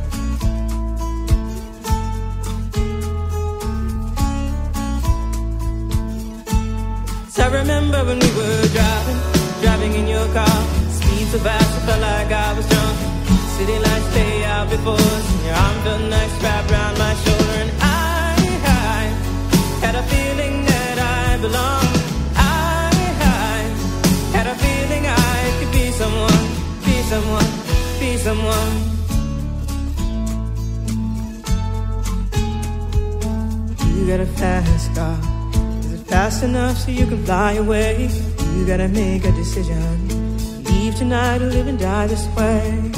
So I remember when we were driving in your car. Speed so fast, I felt like I was drunk. City lights lay out before us, and your arm felt nice wrapped around my shoulder, and I had a feeling that I belonged. I had a feeling I could be someone, be someone, be someone. You got a fast car, is it fast enough so you can fly away? You gotta make a decision, leave tonight or live and die this way.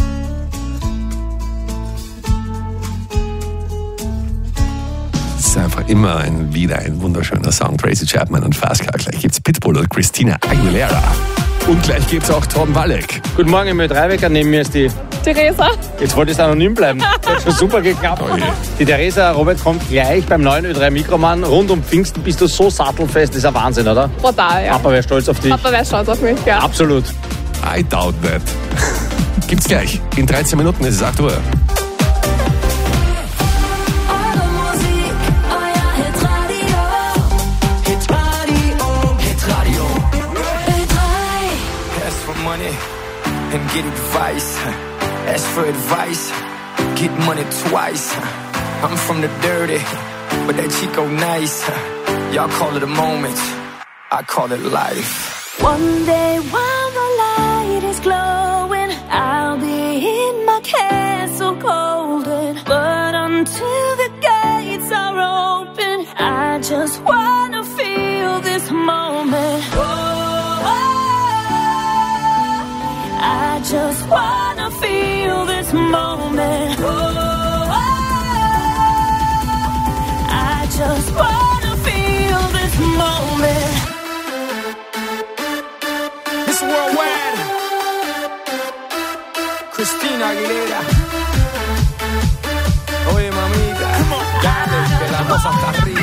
Das ist einfach immer wieder ein wunderschöner Song. Tracy Chapman und Fast Car. Gleich gibt's Pitbull und Christina Aguilera. Und gleich gibt's auch Tom Walek. Guten Morgen, im Ö3-Wecker. Neben mir ist die Theresa. Jetzt wollte ich anonym bleiben. Das hat schon super geklappt. Oh je. Die Theresa, Robert, kommt gleich beim neuen Ö3-Mikromann. Rund um Pfingsten bist du so sattelfest. Das ist ein Wahnsinn, oder? Brutal, ja. Papa wäre stolz auf dich. Papa wäre stolz auf mich, ja. Absolut. I doubt that. Gibt's gleich. In 13 Minuten ist es 8 Uhr. And get advice, ask for advice, get money twice. I'm from the dirty, but that Chico nice. Y'all call it a moment, I call it life. One day while the light is glowing, I'll be in my castle golden. But until the gates are open, I just wanna feel this moment. I just wanna feel this moment. I just wanna feel this moment. It's worldwide. Christina Aguilera. Oye, mamita, dale, que la cosa está rica.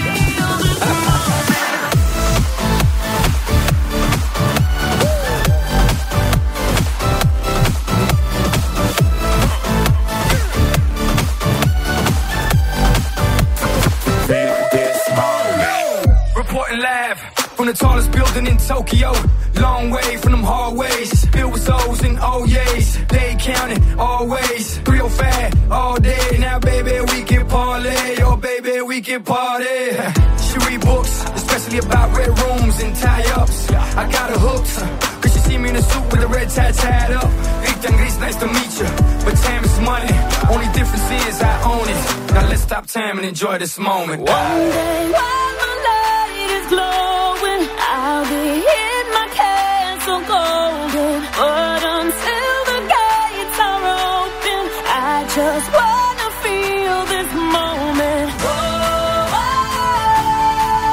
From the tallest building in Tokyo, long way from them hallways. Filled with O's and O's, they counting always. 305 all day, now baby we can parlay. Oh baby we can party. She read books, especially about red rooms and tie-ups. I got her hooked, cause she see me in a suit with a red tie tied up. Rita Gris, nice to meet you, but time is money. Only difference is I own it. Now let's stop time and enjoy this moment. One day while the light is glowing, I'll be in my castle golden. But until the gates are open, I just wanna feel this moment.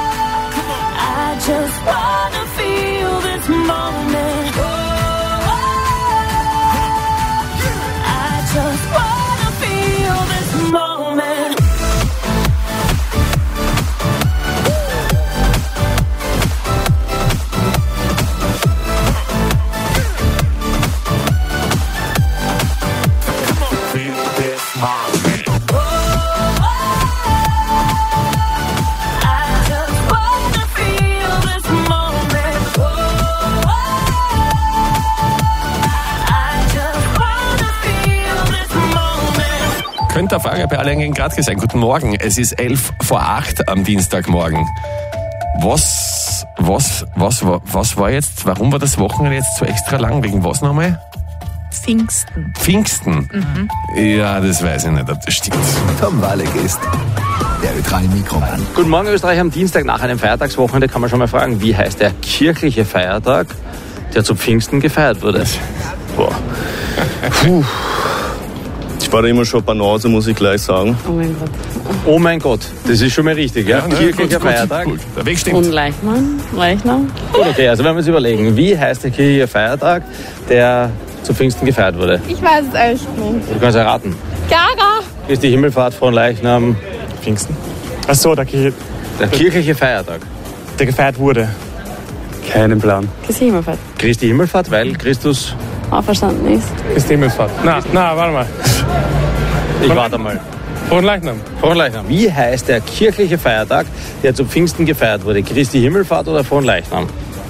der Frage bei Allein gegen Graz gesagt. Guten Morgen, es ist 7:11 am Dienstagmorgen. Was war jetzt, warum war das Wochenende jetzt so extra lang? Wegen was nochmal? Pfingsten? Ja, das weiß ich nicht, ob das stimmt. Tom Walek ist der Ö3 Mikroman. Guten Morgen, Österreich. Am Dienstag nach einem Feiertagswochenende kann man schon mal fragen, wie heißt der kirchliche Feiertag, der zu Pfingsten gefeiert wurde? Boah. Puh. Ich war da immer schon Banause, muss ich gleich sagen. Oh mein Gott. Oh mein Gott, das ist schon mal richtig, ja? Kirchlicher Feiertag. Gut. Der Weg stimmt. Und Leichnam. Gut, okay, also wenn wir uns überlegen, wie heißt der kirchliche Feiertag, der zu Pfingsten gefeiert wurde? Ich weiß es echt nicht. Du kannst erraten. Gaga. Christi Himmelfahrt, Fronleichnam, Pfingsten. Ach so, der kirchliche Feiertag. Der gefeiert wurde. Keinen Plan. Christi Himmelfahrt. Christi Himmelfahrt, weil Christus auferstanden ist. Christi Himmelfahrt. Na, warte mal. Ich warte mal. Fronleichnam. Wie heißt der kirchliche Feiertag, der zu Pfingsten gefeiert wurde? Christi Himmelfahrt oder Fronleichnam?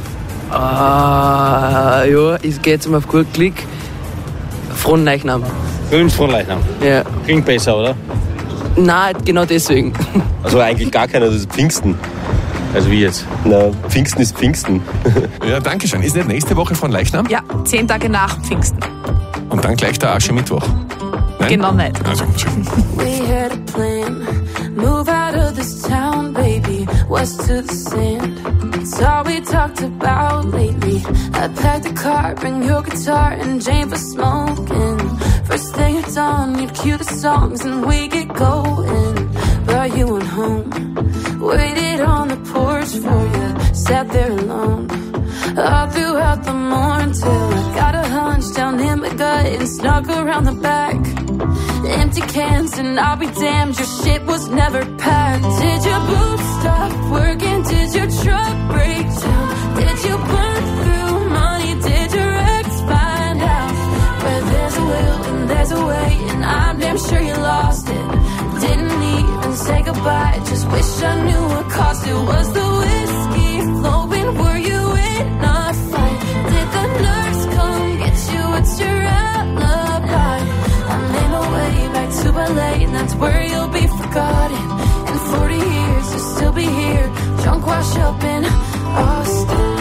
Ja, ich gehe jetzt mal auf gut Klick. Fronleichnam. Du nimmst Fronleichnam? Ja. Klingt besser, oder? Nein, genau deswegen. Also eigentlich gar keiner, das ist Pfingsten. Also wie jetzt? Na, Pfingsten ist Pfingsten. Ja, danke schön. Ist nicht nächste Woche von Leichnam? Ja, 10 Tage nach Pfingsten. Und dann gleich der Aschermittwoch. Nein? Genau nicht. Also, schön. We had a plan, move out of this town, baby, west to the sand. It's all we talked about lately. I packed the car, bring your guitar, and Jane for smoking. First thing at dawn, you'd cue the songs and we get going. But you went home, waited on the porch for you, sat there alone. All throughout the morning till I got a hunch down in my gut and snuck around the back. Empty cans and I'll be damned, your shit was never packed. Did your boots stop working? Did your truck break down? Did you burn through money? Did your ex find out? Where there's a will and there's a way, and I'm damn sure you lost it. Didn't even say goodbye, just wish I knew what cost it. Was the whiskey flowing? Were you in a fight? Did the nurse come get you? It's your alibi. I made my way back to LA, and that's where you'll be forgotten. In 40 years, you'll still be here, drunk, washed up in Austin.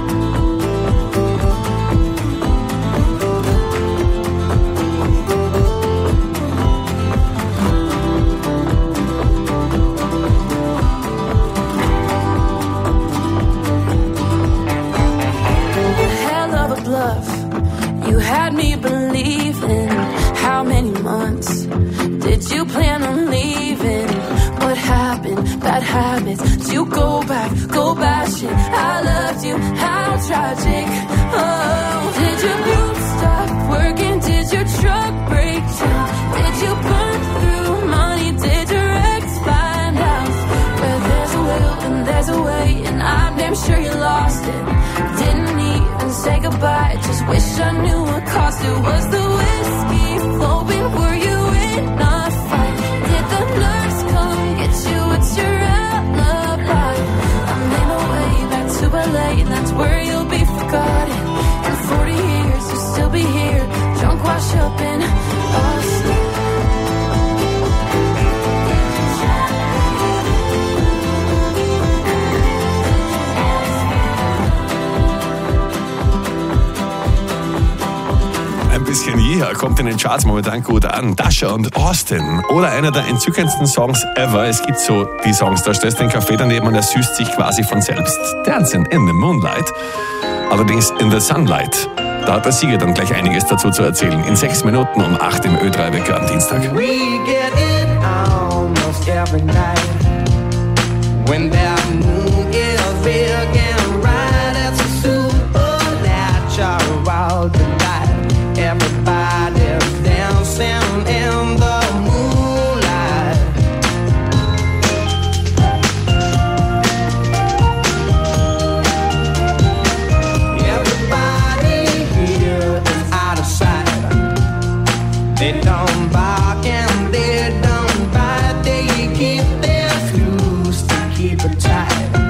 You had me believing. How many months did you plan on leaving? What happened? Bad habits. Did you go bashing? I loved you. How tragic. Oh, did your boots stop working? Did your truck break down? Did you burn through money? Did your ex find out? Where there's a will and there's a way, and I'm damn sure you lost it. Didn't even say goodbye, just wish I knew what cost it. Was the whiskey flowing? Were you in a fight? Did the nurse come get you? It's your alibi. I made my way back to LA, and that's where you'll be forgotten. In 40 years, you'll still be here, drunk, washed up in Austin. Ein bisschen Year kommt in den Charts momentan gut an. Dasha und Austin. Oder einer der entzückendsten Songs ever. Es gibt so die Songs, da stellst du den Kaffee daneben und er süßt sich quasi von selbst. Dancing in the Moonlight. Allerdings in the Sunlight. Da hat der Sieger dann gleich einiges dazu zu erzählen. In 6 Minuten um 8 im Ö3-Wecker am Dienstag. We get it almost every night. When that moon is big and bright, it's a supernatural delight. Everybody's dancing in the moonlight. Everybody here is out of sight. They don't bark and they don't bite. They keep their screws to keep it tight.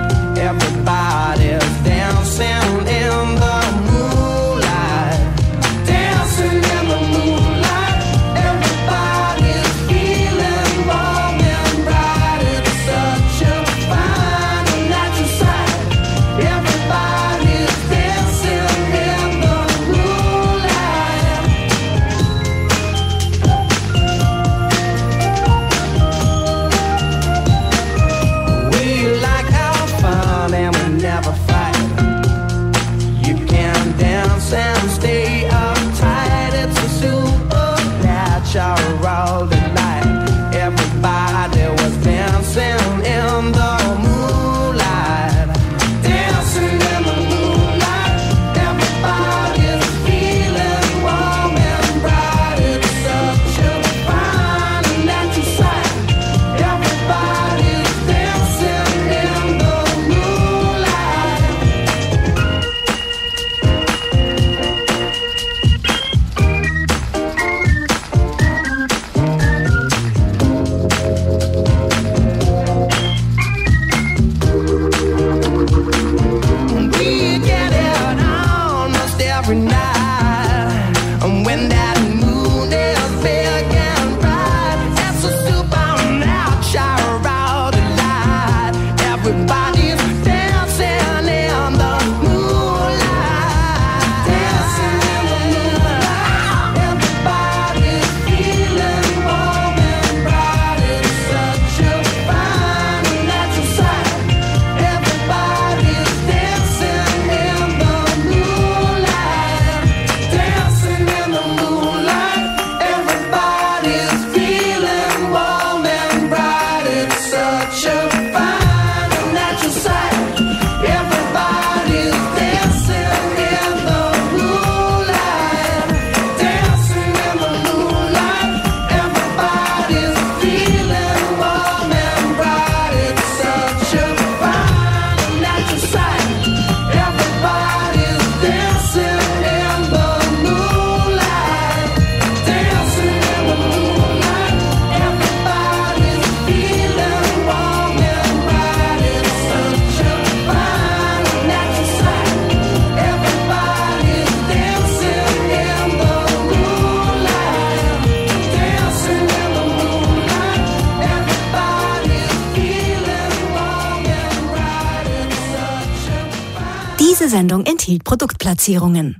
Diese Sendung enthielt Produktplatzierungen.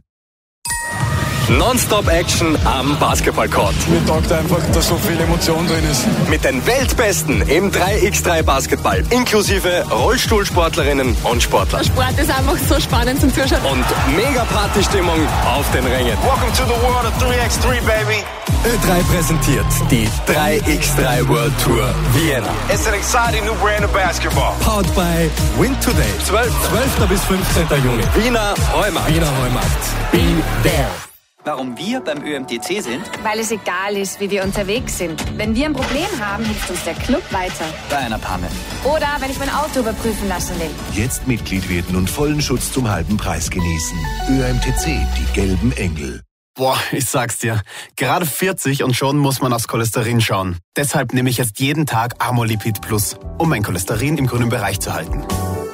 Non-Stop-Action am Basketballcourt. Mir taugt einfach, dass so viel Emotion drin ist. Mit den Weltbesten im 3x3 Basketball. Inklusive Rollstuhlsportlerinnen und Sportler. Der Sport ist einfach so spannend zum Zuschauen. Und mega Partystimmung auf den Rängen. Welcome to the world of 3x3, baby. Ö3 präsentiert die 3x3 World Tour Vienna. It's an exciting new brand of basketball. Powered by Win Today. 12. bis 15. Juni. Wiener Heumarkt. Be there. Warum wir beim ÖMTC sind? Weil es egal ist, wie wir unterwegs sind. Wenn wir ein Problem haben, hilft uns der Club weiter. Bei einer Panne. Oder wenn ich mein Auto überprüfen lassen will. Jetzt Mitglied werden und vollen Schutz zum halben Preis genießen. ÖMTC, die gelben Engel. Boah, ich sag's dir. Gerade 40 und schon muss man aufs Cholesterin schauen. Deshalb nehme ich jetzt jeden Tag Amolipid Plus, um mein Cholesterin im grünen Bereich zu halten.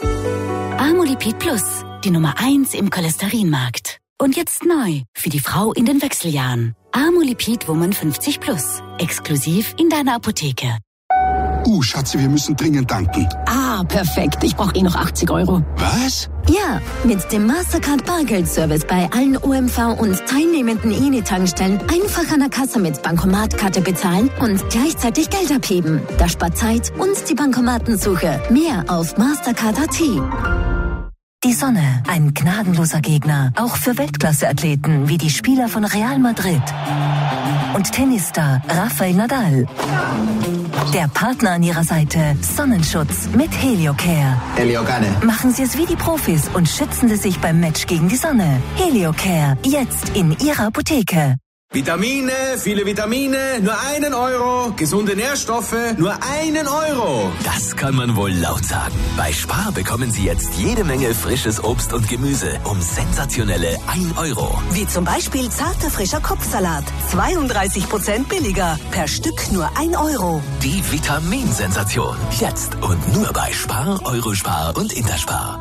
Amolipid Plus, die Nummer 1 im Cholesterinmarkt. Und jetzt neu für die Frau in den Wechseljahren. Amolipid Woman 50 Plus. Exklusiv in deiner Apotheke. Schatzi, wir müssen dringend tanken. Ah, perfekt. Ich brauche noch 80 €. Was? Ja, mit dem Mastercard Bargeldservice bei allen OMV und teilnehmenden Eni-Tankstellen einfach an der Kasse mit Bankomatkarte bezahlen und gleichzeitig Geld abheben. Das spart Zeit und die Bankomatensuche. Mehr auf Mastercard.at. Die Sonne, ein gnadenloser Gegner, auch für Weltklasse-Athleten wie die Spieler von Real Madrid. Und Tennisstar Rafael Nadal. Der Partner an ihrer Seite, Sonnenschutz mit Heliocare. Heliocare. Machen Sie es wie die Profis und schützen Sie sich beim Match gegen die Sonne. Heliocare, jetzt in Ihrer Apotheke. Vitamine, viele Vitamine, nur 1 €. Gesunde Nährstoffe, nur 1 €. Das kann man wohl laut sagen. Bei Spar bekommen Sie jetzt jede Menge frisches Obst und Gemüse um sensationelle 1 €. Wie zum Beispiel zarter frischer Kopfsalat. 32% billiger. Per Stück nur 1 €. Die Vitaminsensation. Jetzt und nur bei Spar, Eurospar und Interspar.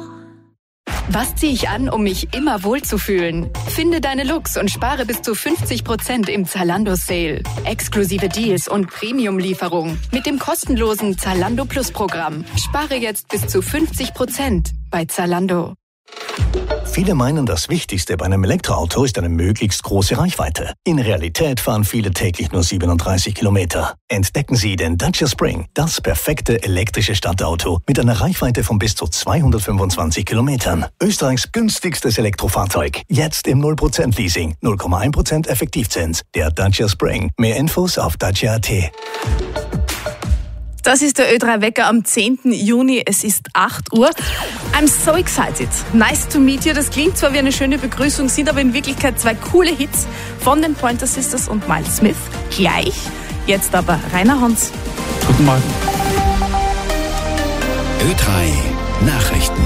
Was ziehe ich an, um mich immer wohlzufühlen? Finde deine Looks und spare bis zu 50% im Zalando Sale. Exklusive Deals und Premium-Lieferung mit dem kostenlosen Zalando Plus Programm. Spare jetzt bis zu 50% bei Zalando. Viele meinen, das Wichtigste bei einem Elektroauto ist eine möglichst große Reichweite. In Realität fahren viele täglich nur 37 Kilometer. Entdecken Sie den Dacia Spring, das perfekte elektrische Stadtauto mit einer Reichweite von bis zu 225 Kilometern. Österreichs günstigstes Elektrofahrzeug. Jetzt im 0% Leasing, 0,1% Effektivzins. Der Dacia Spring. Mehr Infos auf dacia.at. Das ist der Ö3-Wecker am 10. Juni. Es ist 8 Uhr. I'm so excited. Nice to meet you. Das klingt zwar wie eine schöne Begrüßung, sind aber in Wirklichkeit 2 coole Hits von den Pointer Sisters und Miles Smith. Gleich. Jetzt aber Rainer Hans. Guten Morgen. Ö3 Nachrichten.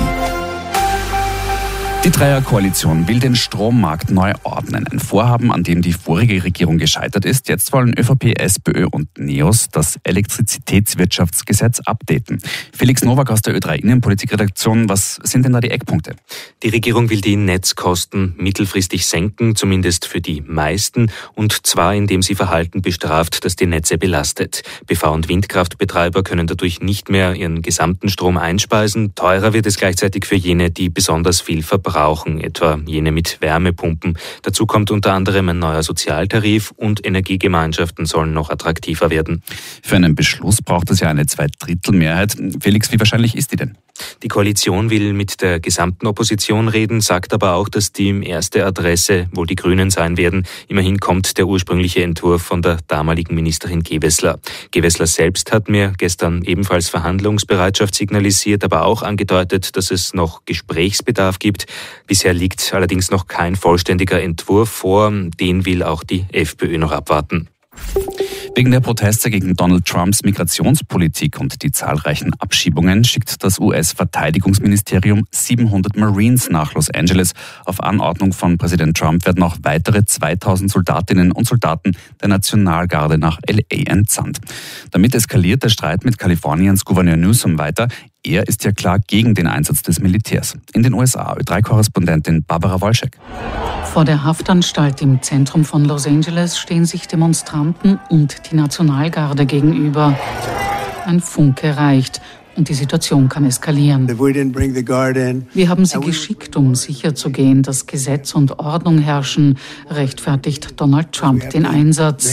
Die Dreierkoalition will den Strommarkt neu ordnen. Ein Vorhaben, an dem die vorige Regierung gescheitert ist. Jetzt wollen ÖVP, SPÖ und NEOS das Elektrizitätswirtschaftsgesetz updaten. Felix Nowak aus der Ö3 Innenpolitikredaktion. Was sind denn da die Eckpunkte? Die Regierung will die Netzkosten mittelfristig senken, zumindest für die meisten. Und zwar, indem sie Verhalten bestraft, das die Netze belastet. PV- und Windkraftbetreiber können dadurch nicht mehr ihren gesamten Strom einspeisen. Teurer wird es gleichzeitig für jene, die besonders viel verbrauchen, etwa jene mit Wärmepumpen. Dazu kommt unter anderem ein neuer Sozialtarif und Energiegemeinschaften sollen noch attraktiver werden. Für einen Beschluss braucht es ja eine 2/3 Felix, wie wahrscheinlich ist die denn? Die Koalition will mit der gesamten Opposition reden, sagt aber auch, dass die erste Adresse wohl die Grünen sein werden. Immerhin kommt der ursprüngliche Entwurf von der damaligen Ministerin Gewessler. Gewessler selbst hat mir gestern ebenfalls Verhandlungsbereitschaft signalisiert, aber auch angedeutet, dass es noch Gesprächsbedarf gibt. Bisher liegt allerdings noch kein vollständiger Entwurf vor. Den will auch die FPÖ noch abwarten. Wegen der Proteste gegen Donald Trumps Migrationspolitik und die zahlreichen Abschiebungen schickt das US-Verteidigungsministerium 700 Marines nach Los Angeles. Auf Anordnung von Präsident Trump werden auch weitere 2000 Soldatinnen und Soldaten der Nationalgarde nach LA entsandt. Damit eskaliert der Streit mit Kaliforniens Gouverneur Newsom weiter. Er ist ja klar gegen den Einsatz des Militärs. In den USA, Ö3-Korrespondentin Barbara Wolschek. Vor der Haftanstalt im Zentrum von Los Angeles stehen sich Demonstranten und die Nationalgarde gegenüber. Ein Funke reicht. und die Situation kann eskalieren. Wir haben sie geschickt, um sicherzugehen, dass Gesetz und Ordnung herrschen, rechtfertigt Donald Trump den Einsatz.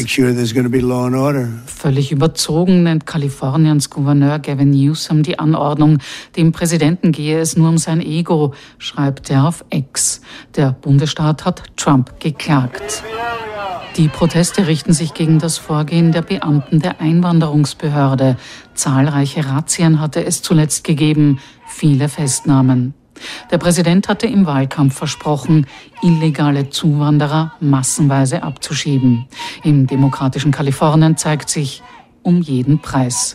Völlig überzogen nennt Kaliforniens Gouverneur Gavin Newsom die Anordnung. Dem Präsidenten gehe es nur um sein Ego, schreibt er auf X. Der Bundesstaat hat Trump geklagt. Die Proteste richten sich gegen das Vorgehen der Beamten der Einwanderungsbehörde. Zahlreiche Razzien hatte es zuletzt gegeben, viele Festnahmen. Der Präsident hatte im Wahlkampf versprochen, illegale Zuwanderer massenweise abzuschieben. Im demokratischen Kalifornien zeigt sich, um jeden Preis.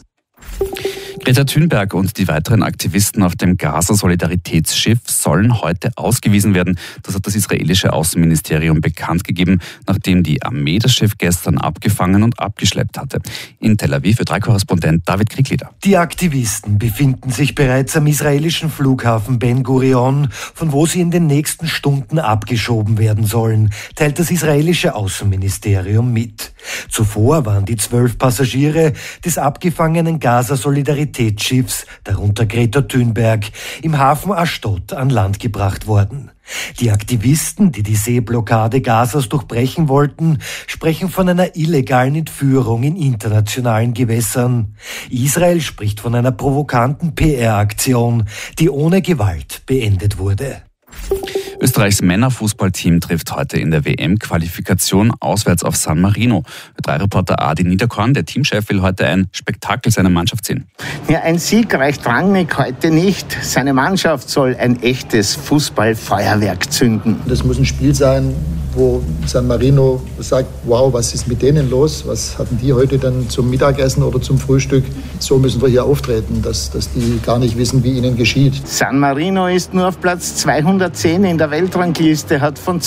Greta Thunberg und die weiteren Aktivisten auf dem Gaza-Solidaritätsschiff sollen heute ausgewiesen werden. Das hat das israelische Außenministerium bekannt gegeben, nachdem die Armee das Schiff gestern abgefangen und abgeschleppt hatte. In Tel Aviv Ö3-Korrespondent David Krieglieder. Die Aktivisten befinden sich bereits am israelischen Flughafen Ben Gurion, von wo sie in den nächsten Stunden abgeschoben werden sollen, teilt das israelische Außenministerium mit. Zuvor waren die 12 Passagiere des abgefangenen Gaza-Solidaritätsschiffs, darunter Greta Thunberg, im Hafen Ashdod an Land gebracht worden. Die Aktivisten, die die Seeblockade Gazas durchbrechen wollten, sprechen von einer illegalen Entführung in internationalen Gewässern. Israel spricht von einer provokanten PR-Aktion, die ohne Gewalt beendet wurde. Österreichs Männerfußballteam trifft heute in der WM-Qualifikation auswärts auf San Marino. Ö3-Reporter Adi Niederkorn, der Teamchef, will heute ein Spektakel seiner Mannschaft sehen. Ja, ein Sieg reicht Rangnick heute nicht. Seine Mannschaft soll ein echtes Fußballfeuerwerk zünden. Das muss ein Spiel sein, wo San Marino sagt, wow, was ist mit denen los? Was hatten die heute dann zum Mittagessen oder zum Frühstück? So müssen wir hier auftreten, dass die gar nicht wissen, wie ihnen geschieht. San Marino ist nur auf Platz 210 in der Weltrangliste, hat von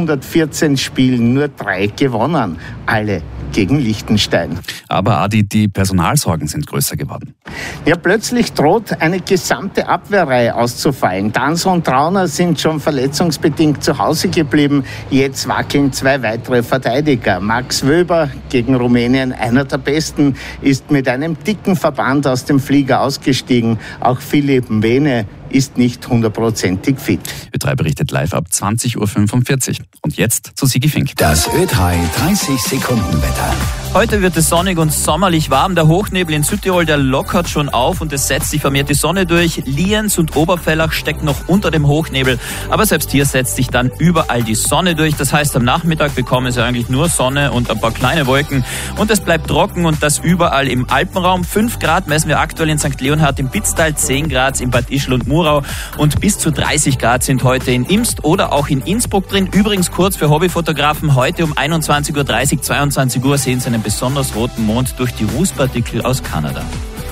214 Spielen nur 3 gewonnen. Alle gegen Liechtenstein. Aber Adi, die Personalsorgen sind größer geworden. Ja, plötzlich droht eine gesamte Abwehrreihe auszufallen. Danso und Trauner sind schon verletzungsbedingt zu Hause geblieben. Jetzt wackeln 2 weitere Verteidiger. Max Wöber, gegen Rumänien einer der Besten, ist mit einem dicken Verband aus dem Flieger ausgestiegen. Auch Philipp Mwene ist nicht 100%ig fit. Ö3 berichtet live ab 20.45 Uhr. Und jetzt zu Sigi Fink. Das Ö3 30-Sekunden-Wetter. Heute wird es sonnig und sommerlich warm. Der Hochnebel in Südtirol, der lockert schon auf und es setzt sich vermehrt die Sonne durch. Lienz und Oberfellach stecken noch unter dem Hochnebel. Aber selbst hier setzt sich dann überall die Sonne durch. Das heißt, am Nachmittag bekommen Sie eigentlich nur Sonne und ein paar kleine Wolken. Und es bleibt trocken und das überall im Alpenraum. 5 Grad messen wir aktuell in St. Leonhard im Pitztal, 10 Grad in Bad Ischl und Murau und bis zu 30 Grad sind heute in Imst oder auch in Innsbruck drin. Übrigens kurz für Hobbyfotografen, heute um 21.30 Uhr, 22 Uhr sehen Sie einen besonders roten Mond durch die Rußpartikel aus Kanada.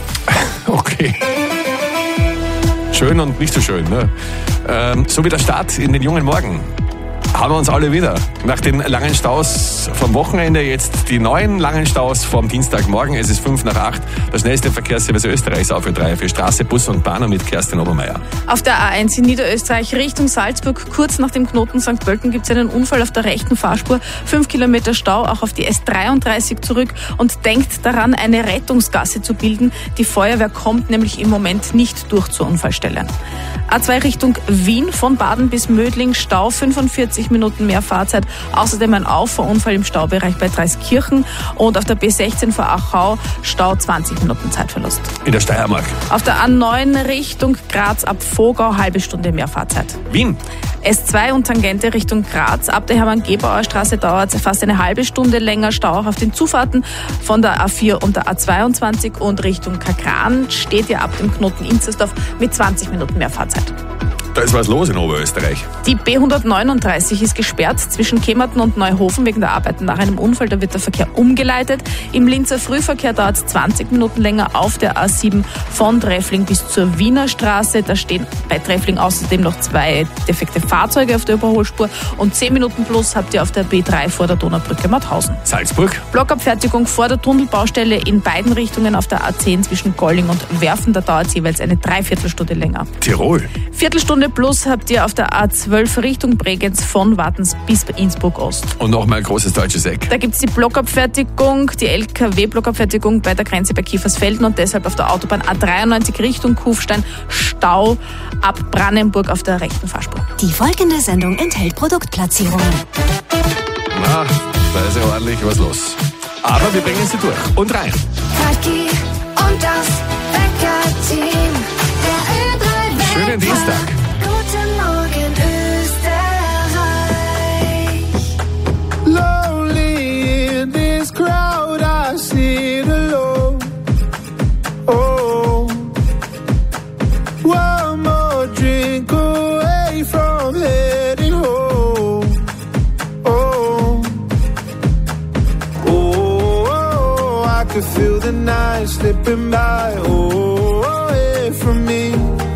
Okay. Schön und nicht so schön, ne? So wie der Start in den jungen Morgen. Haben wir uns alle wieder. Nach den langen Staus vom Wochenende jetzt die neuen langen Staus vom Dienstagmorgen. Es ist 7:55. Das schnellste Verkehrsservice Österreichs auf Ö3 für Straße, Bus und Bahn mit Kerstin Obermeier. Auf der A1 in Niederösterreich Richtung Salzburg, kurz nach dem Knoten St. Pölten, gibt es einen Unfall auf der rechten Fahrspur. 5 Kilometer Stau, auch auf die S33 zurück. Und denkt daran, eine Rettungsgasse zu bilden. Die Feuerwehr kommt nämlich im Moment nicht durch zur Unfallstelle. A2 Richtung Wien, von Baden bis Mödling, Stau, 45 Minuten mehr Fahrzeit. Außerdem ein Auffahrunfall im Staubereich bei Dreiskirchen und auf der B16 vor Achau, Stau, 20 Minuten Zeitverlust. In der Steiermark. Auf der A9 Richtung Graz ab Vogau, halbe Stunde mehr Fahrzeit. Wien. S2 und Tangente Richtung Graz. Ab der Hermann-Gebauer Straße dauert es fast eine halbe Stunde länger. Stau auch auf den Zufahrten von der A4 und der A22 und Richtung Kakran steht ja ab dem Knoten Inzersdorf mit 20 Minuten mehr Fahrzeit. Da ist was los in Oberösterreich. Die B139 ist gesperrt zwischen Kemmerten und Neuhofen wegen der Arbeiten nach einem Unfall. Da wird der Verkehr umgeleitet. Im Linzer Frühverkehr dauert es 20 Minuten länger auf der A7 von Treffling bis zur Wiener Straße. Da stehen bei Treffling außerdem noch 2 defekte Fahrzeuge auf der Überholspur und 10 Minuten plus habt ihr auf der B3 vor der Donaubrücke Mauthausen. Salzburg. Blockabfertigung vor der Tunnelbaustelle in beiden Richtungen auf der A10 zwischen Golling und Werfen. Da dauert es jeweils eine Dreiviertelstunde länger. Tirol. Viertelstunde plus habt ihr auf der A12 Richtung Bregenz von Wartens bis Innsbruck Ost. Und nochmal ein großes deutsches Eck. Da gibt es die Blockabfertigung, die LKW-Blockabfertigung bei der Grenze bei Kiefersfelden und deshalb auf der Autobahn A93 Richtung Kufstein Stau ab Brandenburg auf der rechten Fahrspur. Die folgende Sendung enthält Produktplatzierungen. Na, da ist ja ordentlich was los. Aber wir bringen sie durch und rein. Kaki und das Wecker-Team. Der Ö3 Schönen Dienstag. Guten Morgen, Österreich. Lonely in this crowd, I sit alone. Oh, one more drink away from heading home. Oh, oh, I could feel the night slipping by. Oh, away from me.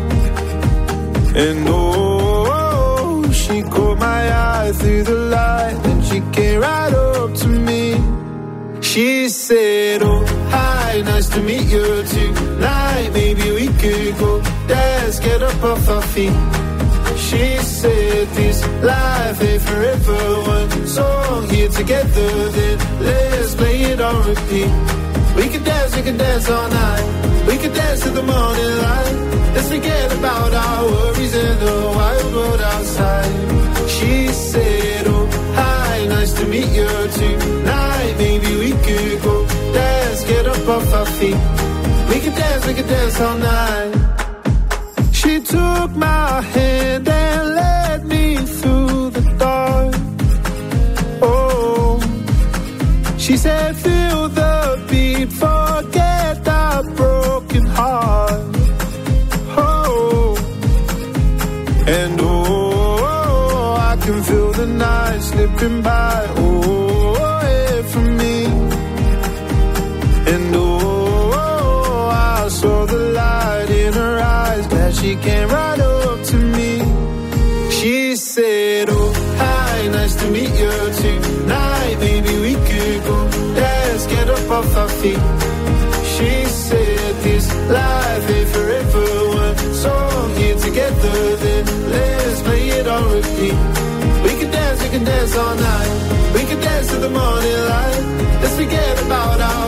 And oh, she caught my eye through the light, and she came right up to me. She said, oh, hi, nice to meet you tonight. Maybe we could go dance, get up off our feet. She said, this life ain't forever. One song here together, then let's play it on repeat. We could dance all night. We could dance to the morning light. Let's forget about our worries and the wild world outside. She said, oh, hi, nice to meet you tonight. Maybe we could go dance, get up off our feet. We could dance all night. She took my hand and led me through the dark. Oh, she said, feel the beat, forget our broken heart. Oh, and oh, I can feel the night slipping by. Oh, away from me. And oh, I saw the light in her eyes, glad she came right up to me. She said, oh, hi, nice to meet you tonight. Maybe we could go dance, get up off our feet. She said, this life ain't forever. One song here together, then let's play it on repeat. We can dance all night. We can dance to the morning light. Let's forget about our